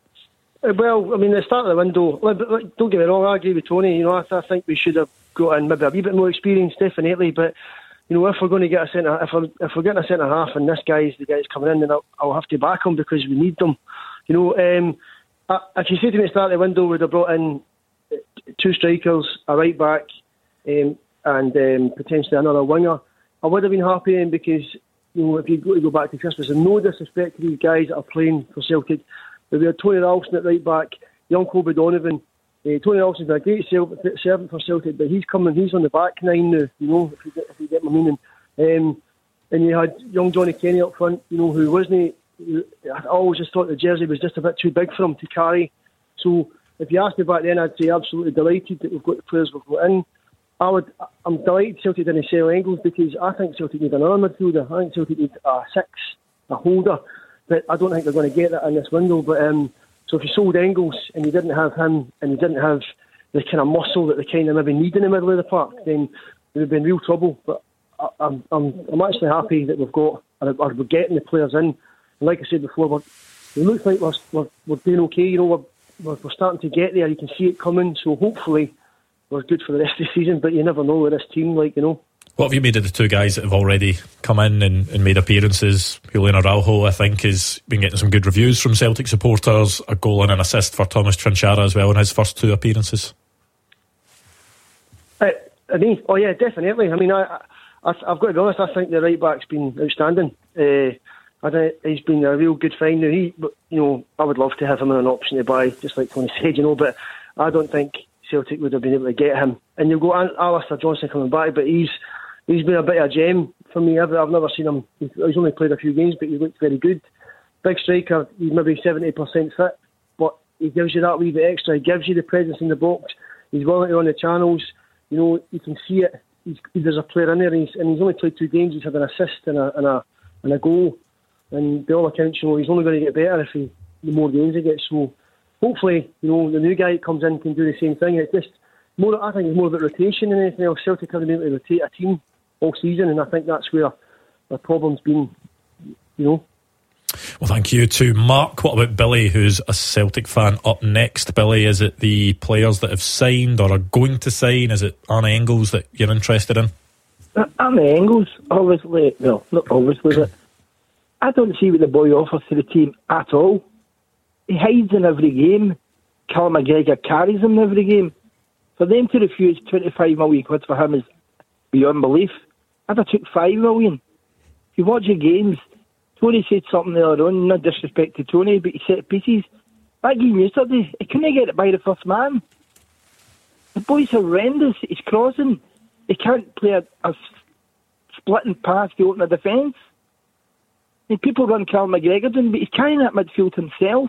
Well, I mean, the start of the window, don't get me wrong, I agree with Tony. You know, I, I think we should have got in maybe a wee bit more experience, definitely, but you know, if we're going to get a centre, if we're, if we're getting a centre half and this guy's the guy that's coming in, then I'll, I'll have to back him because we need them. You know, um, Uh, if you say to me at the start of the window, we'd have brought in two strikers, a right back, um, and um, potentially another winger, I would have been happy in because, you know, if you go to go back to Christmas, and no disrespect to these guys that are playing for Celtic, but we had Tony Ralston at right back, young Kobe Donovan. Uh, Tony Ralston's been a great servant for Celtic, but he's coming, he's on the back nine now, you know, if you get, if you get my meaning. Um, and you had young Johnny Kenny up front, you know, who wasn't, I always just thought the jersey was just a bit too big for him to carry. So if you asked me back then, I'd say absolutely delighted that we've got the players we've got in. I would, I'm delighted Celtic didn't sell Engels because I think Celtic need another midfielder. I think Celtic need a six, a holder, but I don't think they're going to get that in this window. But um, so if you sold Engels and you didn't have him and you didn't have the kind of muscle that they kind of maybe need in the middle of the park, then there would be in real trouble. But I, I'm, I'm, I'm actually happy that we've got, or we're getting the players in. And like I said before, we're, it looks like we're, we're, we're doing okay. You know, we're, we're, we're starting to get there. You can see it coming. So hopefully we're good for the rest of the season. But you never know with this team, like, you know. What have you made of the two guys that have already come in and, and made appearances? Julian Araujo, I think, has been getting some good reviews from Celtic supporters. A goal and an assist for Thomas Trinchara as well in his first two appearances. Uh, I mean, oh yeah, definitely. I mean, I, I, I've got to be honest. I think the right back's been outstanding. Uh, I think he's been a real good find. Now, he, but you know, I would love to have him as an option to buy, just like Tony said, you know. But I don't think Celtic would have been able to get him. And you've got Alistair Johnson coming back, but he's he's been a bit of a gem for me. I've, I've never seen him. He's, he's only played a few games, but he looked very good. Big striker. He's maybe seventy percent fit, but he gives you that wee bit extra. He gives you the presence in the box. He's willing to run the channels. You know, you can see it. He's, there's a player in there, and he's, and he's only played two games. He's had an assist and a and a and a goal. And by all accounts, you know, he's only going to get better if he, the more games he gets. So hopefully, you know, the new guy that comes in can do the same thing. It's just more. I think it's more about rotation than anything else. Celtic haven't been able to rotate a team all season, and I think that's where the problem's been. You know. Well, thank you to Mark. What about Billy, who's a Celtic fan? Up next, Billy, is it the players that have signed or are going to sign? Is it Arne Engels that you're interested in? Arne Engels, obviously, well, not obviously, but I don't see what the boy offers to the team at all. He hides in every game. Callum McGregor carries him in every game. For them to refuse twenty-five million quid for him is beyond belief. I'd have took five million. If you watch your games, Tony said something the other on, no disrespect to Tony, but he set pieces. That game yesterday, he couldn't get it by the first man. The boy's horrendous. He's crossing. He can't play a, a splitting pass to open a defence. And people run Callum McGregor down, but he's carrying that midfield himself.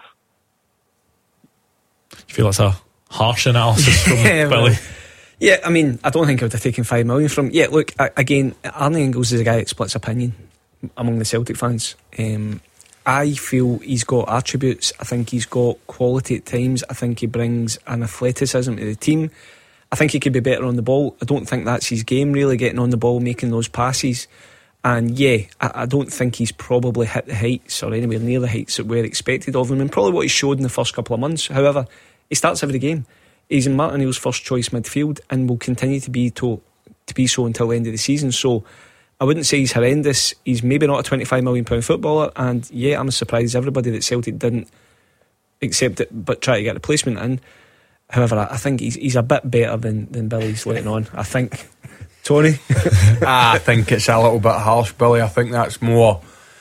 Do you feel that's a harsh analysis from yeah, Billy? Well, yeah, I mean, I don't think I would have taken five million from him. Yeah, look, I, again, Arne Engels is a guy that splits opinion among the Celtic fans. Um, I feel he's got attributes. I think he's got quality at times. I think he brings an athleticism to the team. I think he could be better on the ball. I don't think that's his game, really, getting on the ball, making those passes. And yeah, I, I don't think he's probably hit the heights or anywhere near the heights that were expected of him, and probably what he showed in the first couple of months. However, he starts every game. He's in Martin O'Neill's first choice midfield and will continue to be to, to be so until the end of the season. So I wouldn't say he's horrendous. He's maybe not a twenty-five million pounds footballer, and yeah, I'm as surprised as everybody that Celtic didn't accept it but try to get a replacement in. However, I think he's he's a bit better than, than Billy's letting on. I think. Tony? I think it's a little bit harsh, Billy. I think that's more.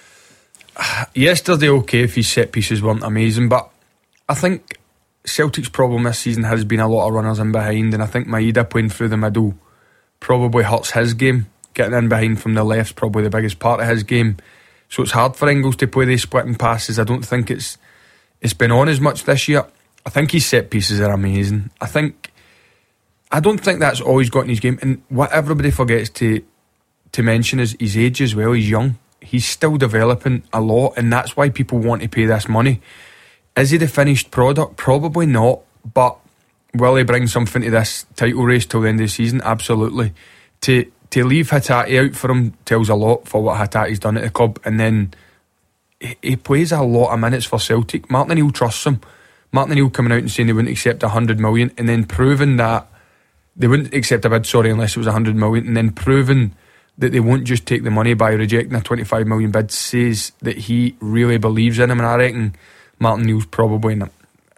Yesterday, okay, if his set pieces weren't amazing, but I think Celtic's problem this season has been a lot of runners in behind, and I think Maeda playing through the middle probably hurts his game. Getting in behind from the left's probably the biggest part of his game, so it's hard for Engels to play these splitting passes. I don't think it's it's been on as much this year. I think his set pieces are amazing. I think I don't think that's all he's got in his game, and what everybody forgets to to mention is his age as well. He's young, he's still developing a lot, and that's why people want to pay this money. Is he the finished product? Probably not, but will he bring something to this title race till the end of the season? Absolutely. To to leave Hatate out for him tells a lot for what Hatate's done at the club, and then he, he plays a lot of minutes for Celtic. Martin O'Neill trusts him. Martin O'Neill coming out and saying they wouldn't accept a hundred million, and then proving that they wouldn't accept a bid, sorry, unless it was a hundred million, and then proving that they won't just take the money by rejecting a twenty-five million bid says that he really believes in him. And I reckon Martin O'Neill's probably in a,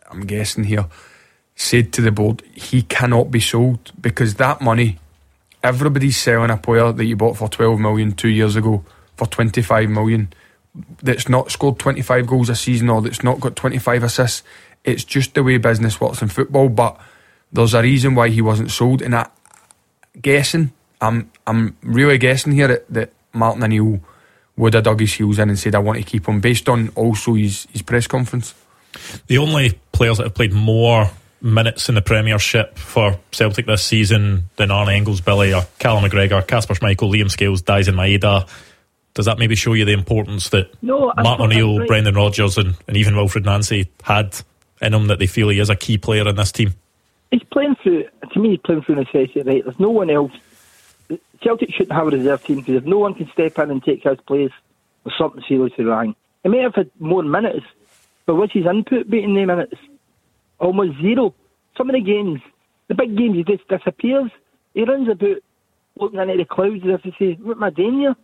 I'm guessing here, said to the board he cannot be sold, because that money, everybody's selling a player that you bought for twelve million two years ago for twenty-five million that's not scored twenty-five goals a season or that's not got twenty-five assists. It's just the way business works in football. But there's a reason why he wasn't sold, and I guessing I'm I'm really guessing here that, that Martin O'Neill would have dug his heels in and said I want to keep him, based on also his, his press conference. The only players that have played more minutes in the Premiership for Celtic this season than Arne Engels, Billy, are Callum McGregor, Kasper Schmeichel, Liam Scales, Daisen Maeda. Does that maybe show you the importance that no, Martin O'Neill, right. Brendan Rodgers and, and even Wilfred Nancy had in him, that they feel he is a key player in this team? He's playing through, to me he's playing through necessity, right? There's no one else. Celtic shouldn't have a reserve team, because if no one can step in and take his place, there's something seriously wrong. He may have had more minutes, but what's his input beating the minutes? Almost zero. Some of the games, the big games, he just disappears. He runs about looking into the clouds as if to say, what am I doing here?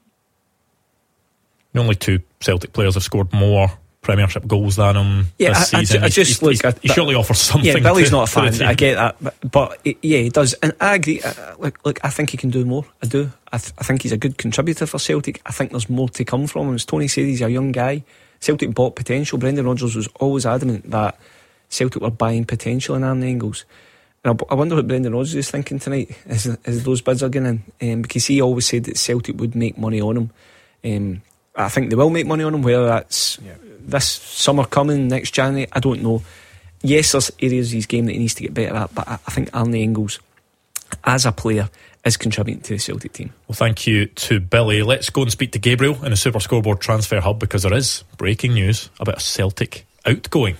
The only two Celtic players have scored more Premiership goals than him yeah, this I, season. I, I just he's, look he's, at he surely offers something. Yeah, Billy's to, not a fan. I get that, but, but it, yeah, he does, and I agree. Uh, look, look, I think he can do more. I do. I, th- I think he's a good contributor for Celtic. I think there's more to come from him. As Tony said, he's a young guy. Celtic bought potential. Brendan Rodgers was always adamant that Celtic were buying potential in Arne Engels. And I, I wonder what Brendan Rodgers is thinking tonight as, as those bids are going in, um, because he always said that Celtic would make money on him. Um, I think they will make money on him, whether that's yeah. this summer coming, next January, I don't know. Yes, there's areas of his game that he needs to get better at, but I, I think Arne Engels, as a player, is contributing to the Celtic team. Well, thank you to Billy. Let's go and speak to Gabriel in the Super Scoreboard Transfer Hub, because there is breaking news about a Celtic outgoing.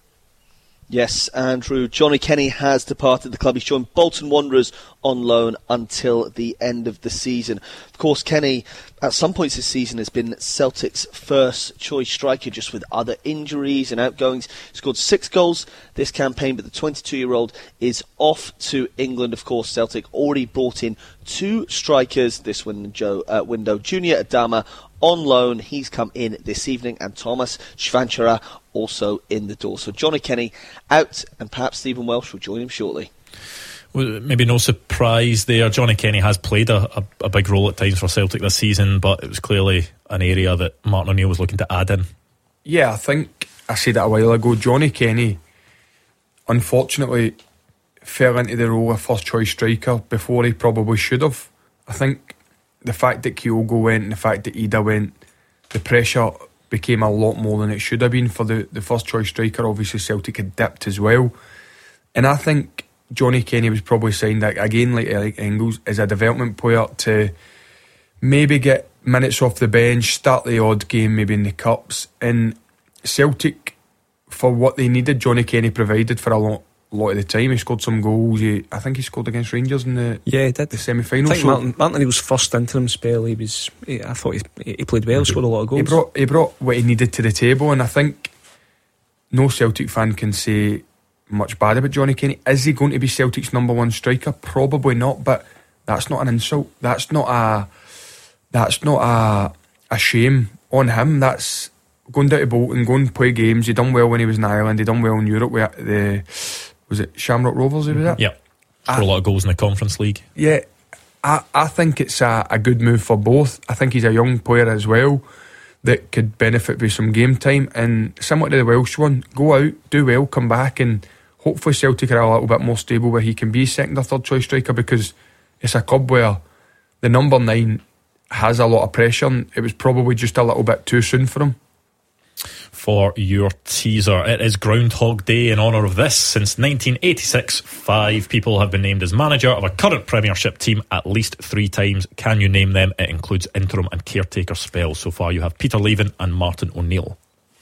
Yes, Andrew. Johnny Kenny has departed the club. He's joined Bolton Wanderers on loan until the end of the season. Of course, Kenny, at some points this season, has been Celtic's first choice striker, just with other injuries and outgoings. He scored six goals this campaign, but the twenty-two-year-old is off to England. Of course, Celtic already brought in two strikers this window, uh, window. Junior Adama on loan. He's come in this evening, and Thomas Schwanchera also in the door. So Johnny Kenny out, and perhaps Stephen Welsh will join him shortly. Well, maybe no surprise there. Johnny Kenny has played a, a, a big role at times for Celtic this season, but it was clearly an area that Martin O'Neill was looking to add in. Yeah, I think I said it a while ago. Johnny Kenny, unfortunately, fell into the role of first choice striker before he probably should have. I think the fact that Kyogo went and the fact that Ida went, the pressure became a lot more than it should have been for the, the first choice striker. Obviously Celtic had dipped as well, and I think Johnny Kenny was probably signed again, like Eric Engels, as a development player to maybe get minutes off the bench, start the odd game maybe in the cups. And Celtic, for what they needed, Johnny Kenny provided for a lot A lot of the time. He scored some goals. He, I think he scored against Rangers in the yeah, he did. the semi-final. I think so Martin, Martin O'Neill's first interim spell, he was. He, I thought he, he played well. He scored a lot of goals. He brought he brought what he needed to the table, and I think no Celtic fan can say much bad about Johnny Kenny. Is he going to be Celtic's number one striker? Probably not. But that's not an insult. That's not a. That's not a a shame on him. That's going down to Bolton, going to play games. He done well when he was in Ireland. He done well in Europe with the. Was it Shamrock Rovers he was at? Yeah, for a lot of goals in the Conference League. Yeah, I, I think it's a, a good move for both. I think he's a young player as well that could benefit with some game time, and similar to the Welsh one, go out, do well, come back, and hopefully Celtic are a little bit more stable where he can be second or third choice striker, because it's a club where the number nine has a lot of pressure, and it was probably just a little bit too soon for him. For your teaser, it is Groundhog Day in honour of this. Since nineteen eighty-six, five people have been named as manager of a current Premiership team at least three times. Can you name them? It includes interim and caretaker spells. So far you have Peter Leven and Martin O'Neill.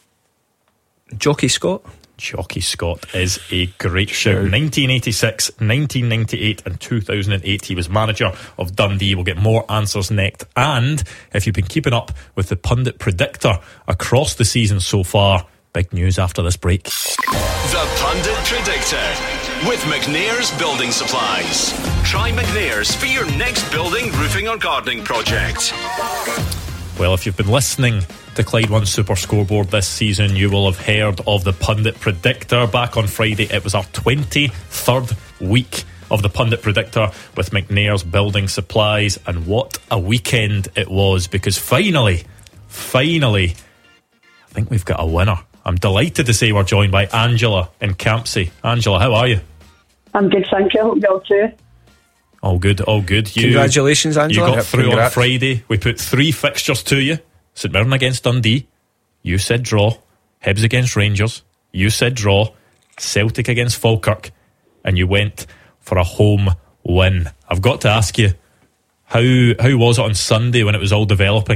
Jockey Scott. Jockey Scott is a great shout. nineteen eighty-six, nineteen ninety-eight and two thousand eight he was manager of Dundee. We'll get more answers next, and if you've been keeping up with the pundit predictor across the season so far, big news after this break. The Pundit Predictor with McNair's Building Supplies. Try McNair's for your next building, roofing or gardening project. Well, if you've been listening to Clyde One Super Scoreboard this season, you will have heard of the Pundit Predictor. Back on Friday, it was our twenty-third week of the Pundit Predictor with McNair's Building Supplies, and what a weekend it was, because finally, finally, I think we've got a winner. I'm delighted to say we're joined by Angela in Campsie. Angela, how are you? I'm good, thank you. I hope you're all too. All good, all good. You, Congratulations, Angela. You got Yep, through congrats. on Friday. We put three fixtures to you. St Mirren against Dundee. You said draw. Hibs against Rangers. You said draw. Celtic against Falkirk. And you went for a home win. I've got to ask you, how how was it on Sunday when it was all developing?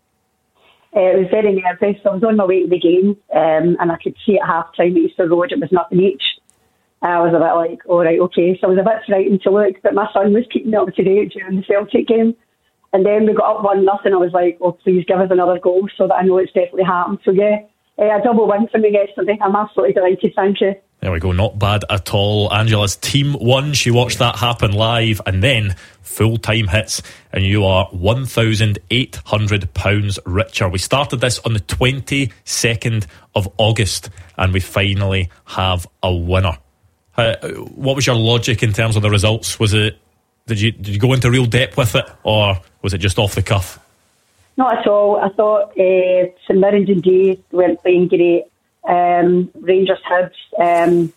Uh, it was very nervous. I was on my way to the game, um, and I could see at half time at Easter Road it was nothing each. I was a bit like, all right, okay. So I was a bit frightened to look, but my son was keeping me up to date during the Celtic game. And then we got up one nothing. I was like, oh, please give us another goal so that I know it's definitely happened. So yeah, uh, a double win for me yesterday. I'm absolutely delighted. Thank you. There we go, not bad at all. Angela's team won. She watched that happen live, and then full time hits, and you are one thousand eight hundred pounds richer. We started this on the twenty-second of August, and we finally have a winner. Uh, what was your logic in terms of the results? Was it did you did you go into real depth with it, or was it just off the cuff? Not at all. I thought uh, St Mirren and Dundee weren't playing great. Um, Rangers Hibs, um,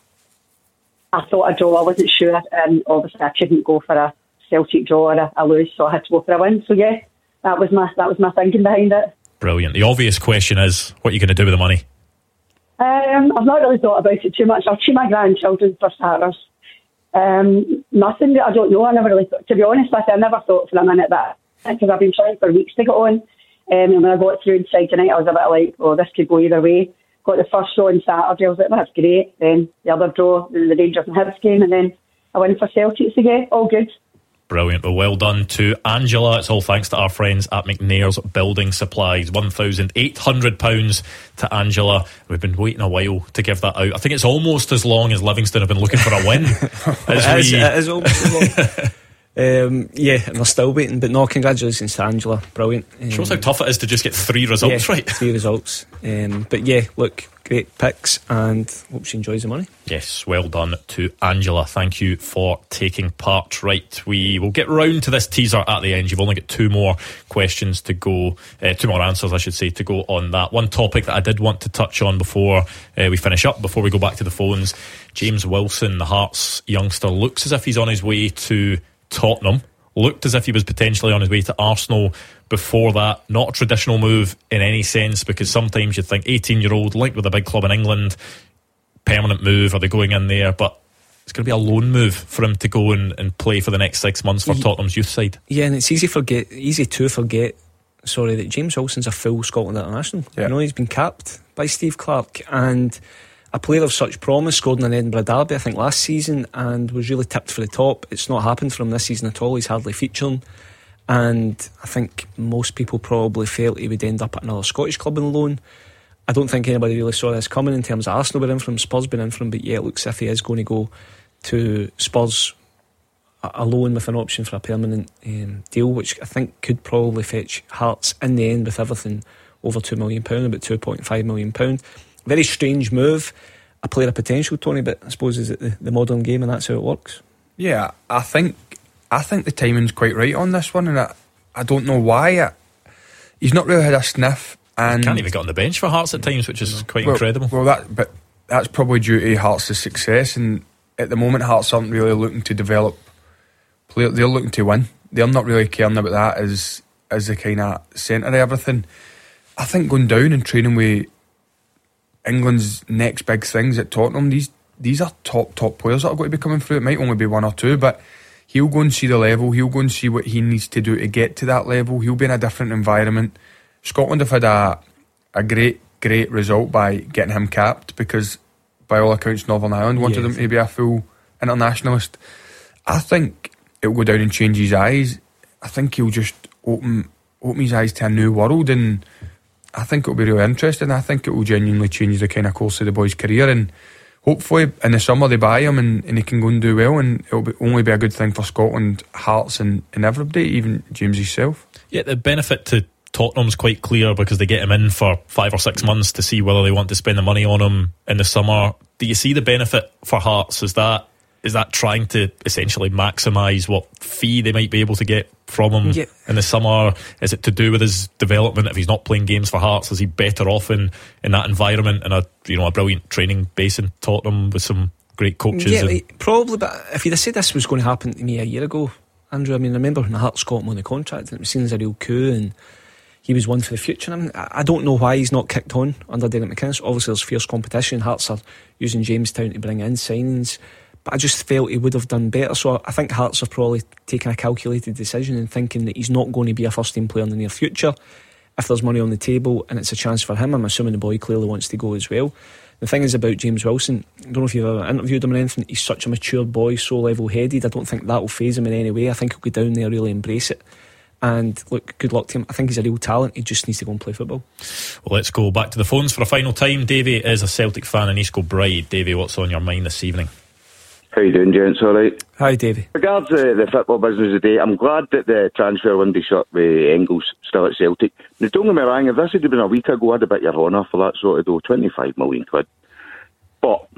I thought a draw. I wasn't sure, and obviously I couldn't go for a Celtic draw or a, a lose, so I had to go for a win. So yeah, that was my that was my thinking behind it. Brilliant. The obvious question is, what are you going to do with the money? Um, I've not really thought about it too much. I'll treat my grandchildren for starters. Um, nothing. I don't know. I never really thought, to be honest with you, I never thought for a minute that, because I've been trying for weeks to get on. Um, and when I got through inside tonight, I was a bit like, oh, this could go either way. Got the first draw on Saturday. I was like, that's great. Then the other draw, the Rangers and Hibs game, and then I win for Celtic again. All good. Brilliant. Well, well done to Angela. It's all thanks to our friends at McNair's Building Supplies. one thousand eight hundred pounds to Angela. We've been waiting a while to give that out. I think it's almost as long as Livingston have been looking for a win. it, is, we... it is almost as long. Um, yeah, and they're still waiting, but no, congratulations to Angela. Brilliant. Um, Shows how tough it is to just get three results yeah, right. Three results. Um, but yeah, look, great picks, and hope she enjoys the money. Yes, well done to Angela. Thank you for taking part. Right, we will get round to this teaser at the end. You've only got two more questions to go, uh, two more answers, I should say, to go on that. One topic that I did want to touch on before uh, we finish up, before we go back to the phones. James Wilson, the Hearts youngster, looks as if he's on his way to Tottenham. Looked as if he was potentially on his way to Arsenal before that. Not a traditional move in any sense, because sometimes you'd think eighteen year old linked with a big club in England, permanent move, are they going in there? But it's going to be a loan move for him to go and, and play for the next six months for He, Tottenham's youth side. Yeah, and it's easy forget easy to forget sorry that James Wilson's a full Scotland international. Yeah. You know, he's been capped by Steve Clarke, and a player of such promise, scored in an Edinburgh derby I think last season and was really tipped for the top. It's not happened for him this season at all. He's hardly featuring, and I think most people probably felt he would end up at another Scottish club on loan. I don't think anybody really saw this coming in terms of Arsenal being in for him, Spurs being in for him, but yeah, it looks as if he is going to go to Spurs alone with an option for a permanent um, deal, which I think could probably fetch Hearts in the end with everything over two million pounds, about two point five million pounds. Very strange move. A player of potential, Tony, but I suppose is it the, the modern game, and that's how it works. Yeah, I think I think the timing's quite right on this one, and I, I don't know why. I, he's not really had a sniff, and can't even get on the bench for Hearts at times, which is quite well, incredible. Well, that but that's probably due to Hearts' success, and at the moment Hearts aren't really looking to develop players. They're looking to win. They're not really caring about that as as the kind of centre of everything. I think going down and training with England's next big things at Tottenham, these these are top top players that are going to be coming through. It might only be one or two, but he'll go and see the level, he'll go and see what he needs to do to get to that level. He'll be in a different environment. Scotland have had a a great great result by getting him capped, because by all accounts Northern Ireland wanted yes. him to be a full internationalist. I think it'll go down and change his eyes. I think he'll just open open his eyes to a new world, and I think it'll be really interesting. I think it will genuinely change the kind of course of the boy's career, and hopefully in the summer they buy him and, and he can go and do well, and it'll be, only be a good thing for Scotland, Hearts and, and everybody, even James himself. Yeah, the benefit to Tottenham's quite clear because they get him in for five or six months to see whether they want to spend the money on him in the summer. Do you see the benefit for Hearts? Is that is that trying to essentially maximise what fee they might be able to get from him yeah. in the summer? Is it to do with his development? If he's not playing games for Hearts, is he better off in, in that environment in a you know a brilliant training base in Tottenham with some great coaches? Yeah, and like, probably. But if you'd have said this was going to happen to me a year ago, Andrew, I mean, I remember when the Hearts got him on the contract and it was seen as a real coup and he was one for the future. I mean, I don't know why he's not kicked on under Derek McInnes. Obviously there's fierce competition. Hearts are using Jamestown to bring in signings, but I just felt he would have done better. So I think Hearts have probably taken a calculated decision in thinking that he's not going to be a first team player in the near future. If there's money on the table and it's a chance for him, I'm assuming the boy clearly wants to go as well. The thing is about James Wilson, I don't know if you've ever interviewed him or anything, he's such a mature boy, so level headed. I don't think that will faze him in any way. I think he'll go down there, really embrace it. And look, good luck to him. I think he's a real talent. He just needs to go and play football. Well, let's go back to the phones for a final time. Davey is a Celtic fan in East Kilbride. Davey, what's on your mind this evening? How you doing, gents? All right? Hi, Davey. Regards the, the football business today, I'm glad that the transfer window shut with Engels still at Celtic. Now, don't get me wrong, if this had been a week ago, I'd have bet your honour for that sort of dough, twenty-five million quid. But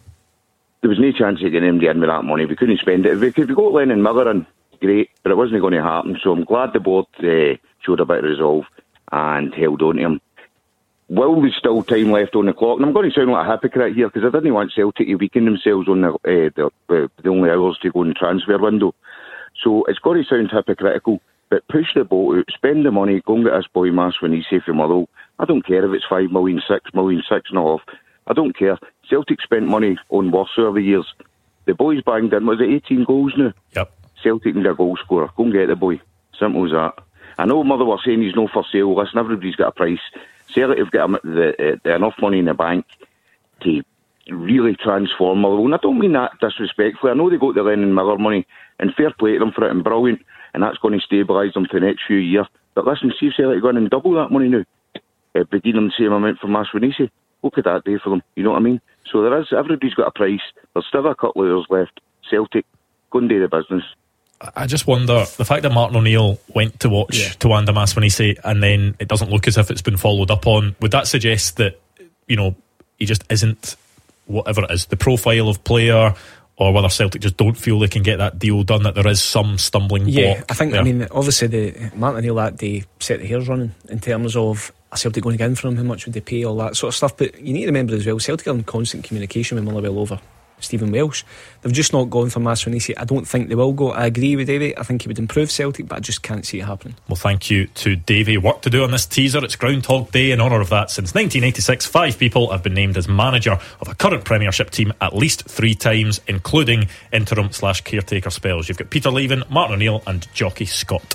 there was no chance of getting anybody in with that money. We couldn't spend it. If we could got Lennon Miller in, great, but it wasn't going to happen. So I'm glad the board uh, showed a bit of resolve and held on to him. Will there's still time left on the clock? And I'm going to sound like a hypocrite here because I didn't want Celtic to weaken themselves on the, uh, the, uh, the only hours to go in the transfer window. So it's got to sound hypocritical, but push the boat out, spend the money, go and get this boy Maswanisi from Motherwell. I don't care if it's five million, six million, six and a half. I don't care. Celtic spent money on worse over the years. The boy's banged in, was it eighteen goals now? Yep. Celtic need a goal scorer. Go and get the boy. Simple as that. I know Mother were saying he's no for sale. Listen, everybody's got a price. Celtic have got the, the, enough money in the bank to really transform Motherwell. And I don't mean that disrespectfully. I know they got the Lennon Miller money, and fair play to them for it, and brilliant, and that's going to stabilise them for the next few years. But listen, see if Celtic go in and double that money now. Uh, but dealing the same amount for Maswanisi. What could that do for them? You know what I mean? So there is, everybody's got a price. There's still a couple of years left. Celtic, go and do the business. I just wonder, the fact that Martin O'Neill went to watch yeah. Tawanda Maswanisi and then it doesn't look as if it's been followed up on, would that suggest that, you know, he just isn't whatever it is, the profile of player, or whether Celtic just don't feel they can get that deal done, that there is some stumbling yeah, block? I think, there? I mean, obviously the Martin O'Neill that day set the hairs running in terms of are Celtic going to get in for him, how much would they pay, all that sort of stuff. But you need to remember as well, Celtic are in constant communication with Motherwell over Stephen Welsh. They've just not gone for Maswanisi. I don't think they will go. I agree with Davey. I think he would improve Celtic, but I just can't see it happening. Well, thank you to Davey. Work to do on this teaser. It's Groundhog Day. In honour of that, since nineteen eighty-six, five people have been named as manager of a current Premiership team at least three times, including interim slash caretaker spells. You've got Peter Leven, Martin O'Neill and Jockey Scott.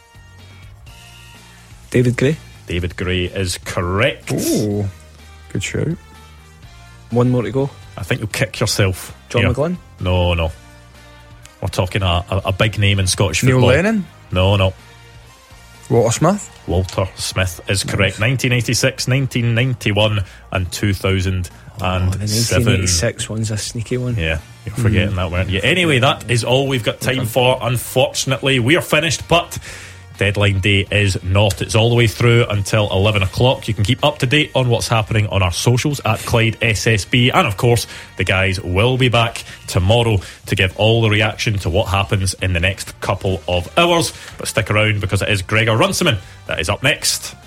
David Gray. David Gray is correct. Oh, good shout. One more to go. I think you'll kick yourself. John here. McGlynn? No, no. We're talking a, a, a big name in Scottish Neil football. Neil Lennon? No, no. Walter Smith? Walter Smith is correct. Nice. nineteen eighty-six, nineteen ninety-one and two thousand seven. Oh, the nineteen eighty-six one's a sneaky one. Yeah, you're forgetting mm. that, weren't you? Anyway, that is all we've got time for. Unfortunately, we are finished, but deadline day is not. It's all the way through until eleven o'clock. You can keep up to date on what's happening on our socials at Clyde S S B, and of course the guys will be back tomorrow to give all the reaction to what happens in the next couple of hours. But stick around because it is Gregor Runciman that is up next.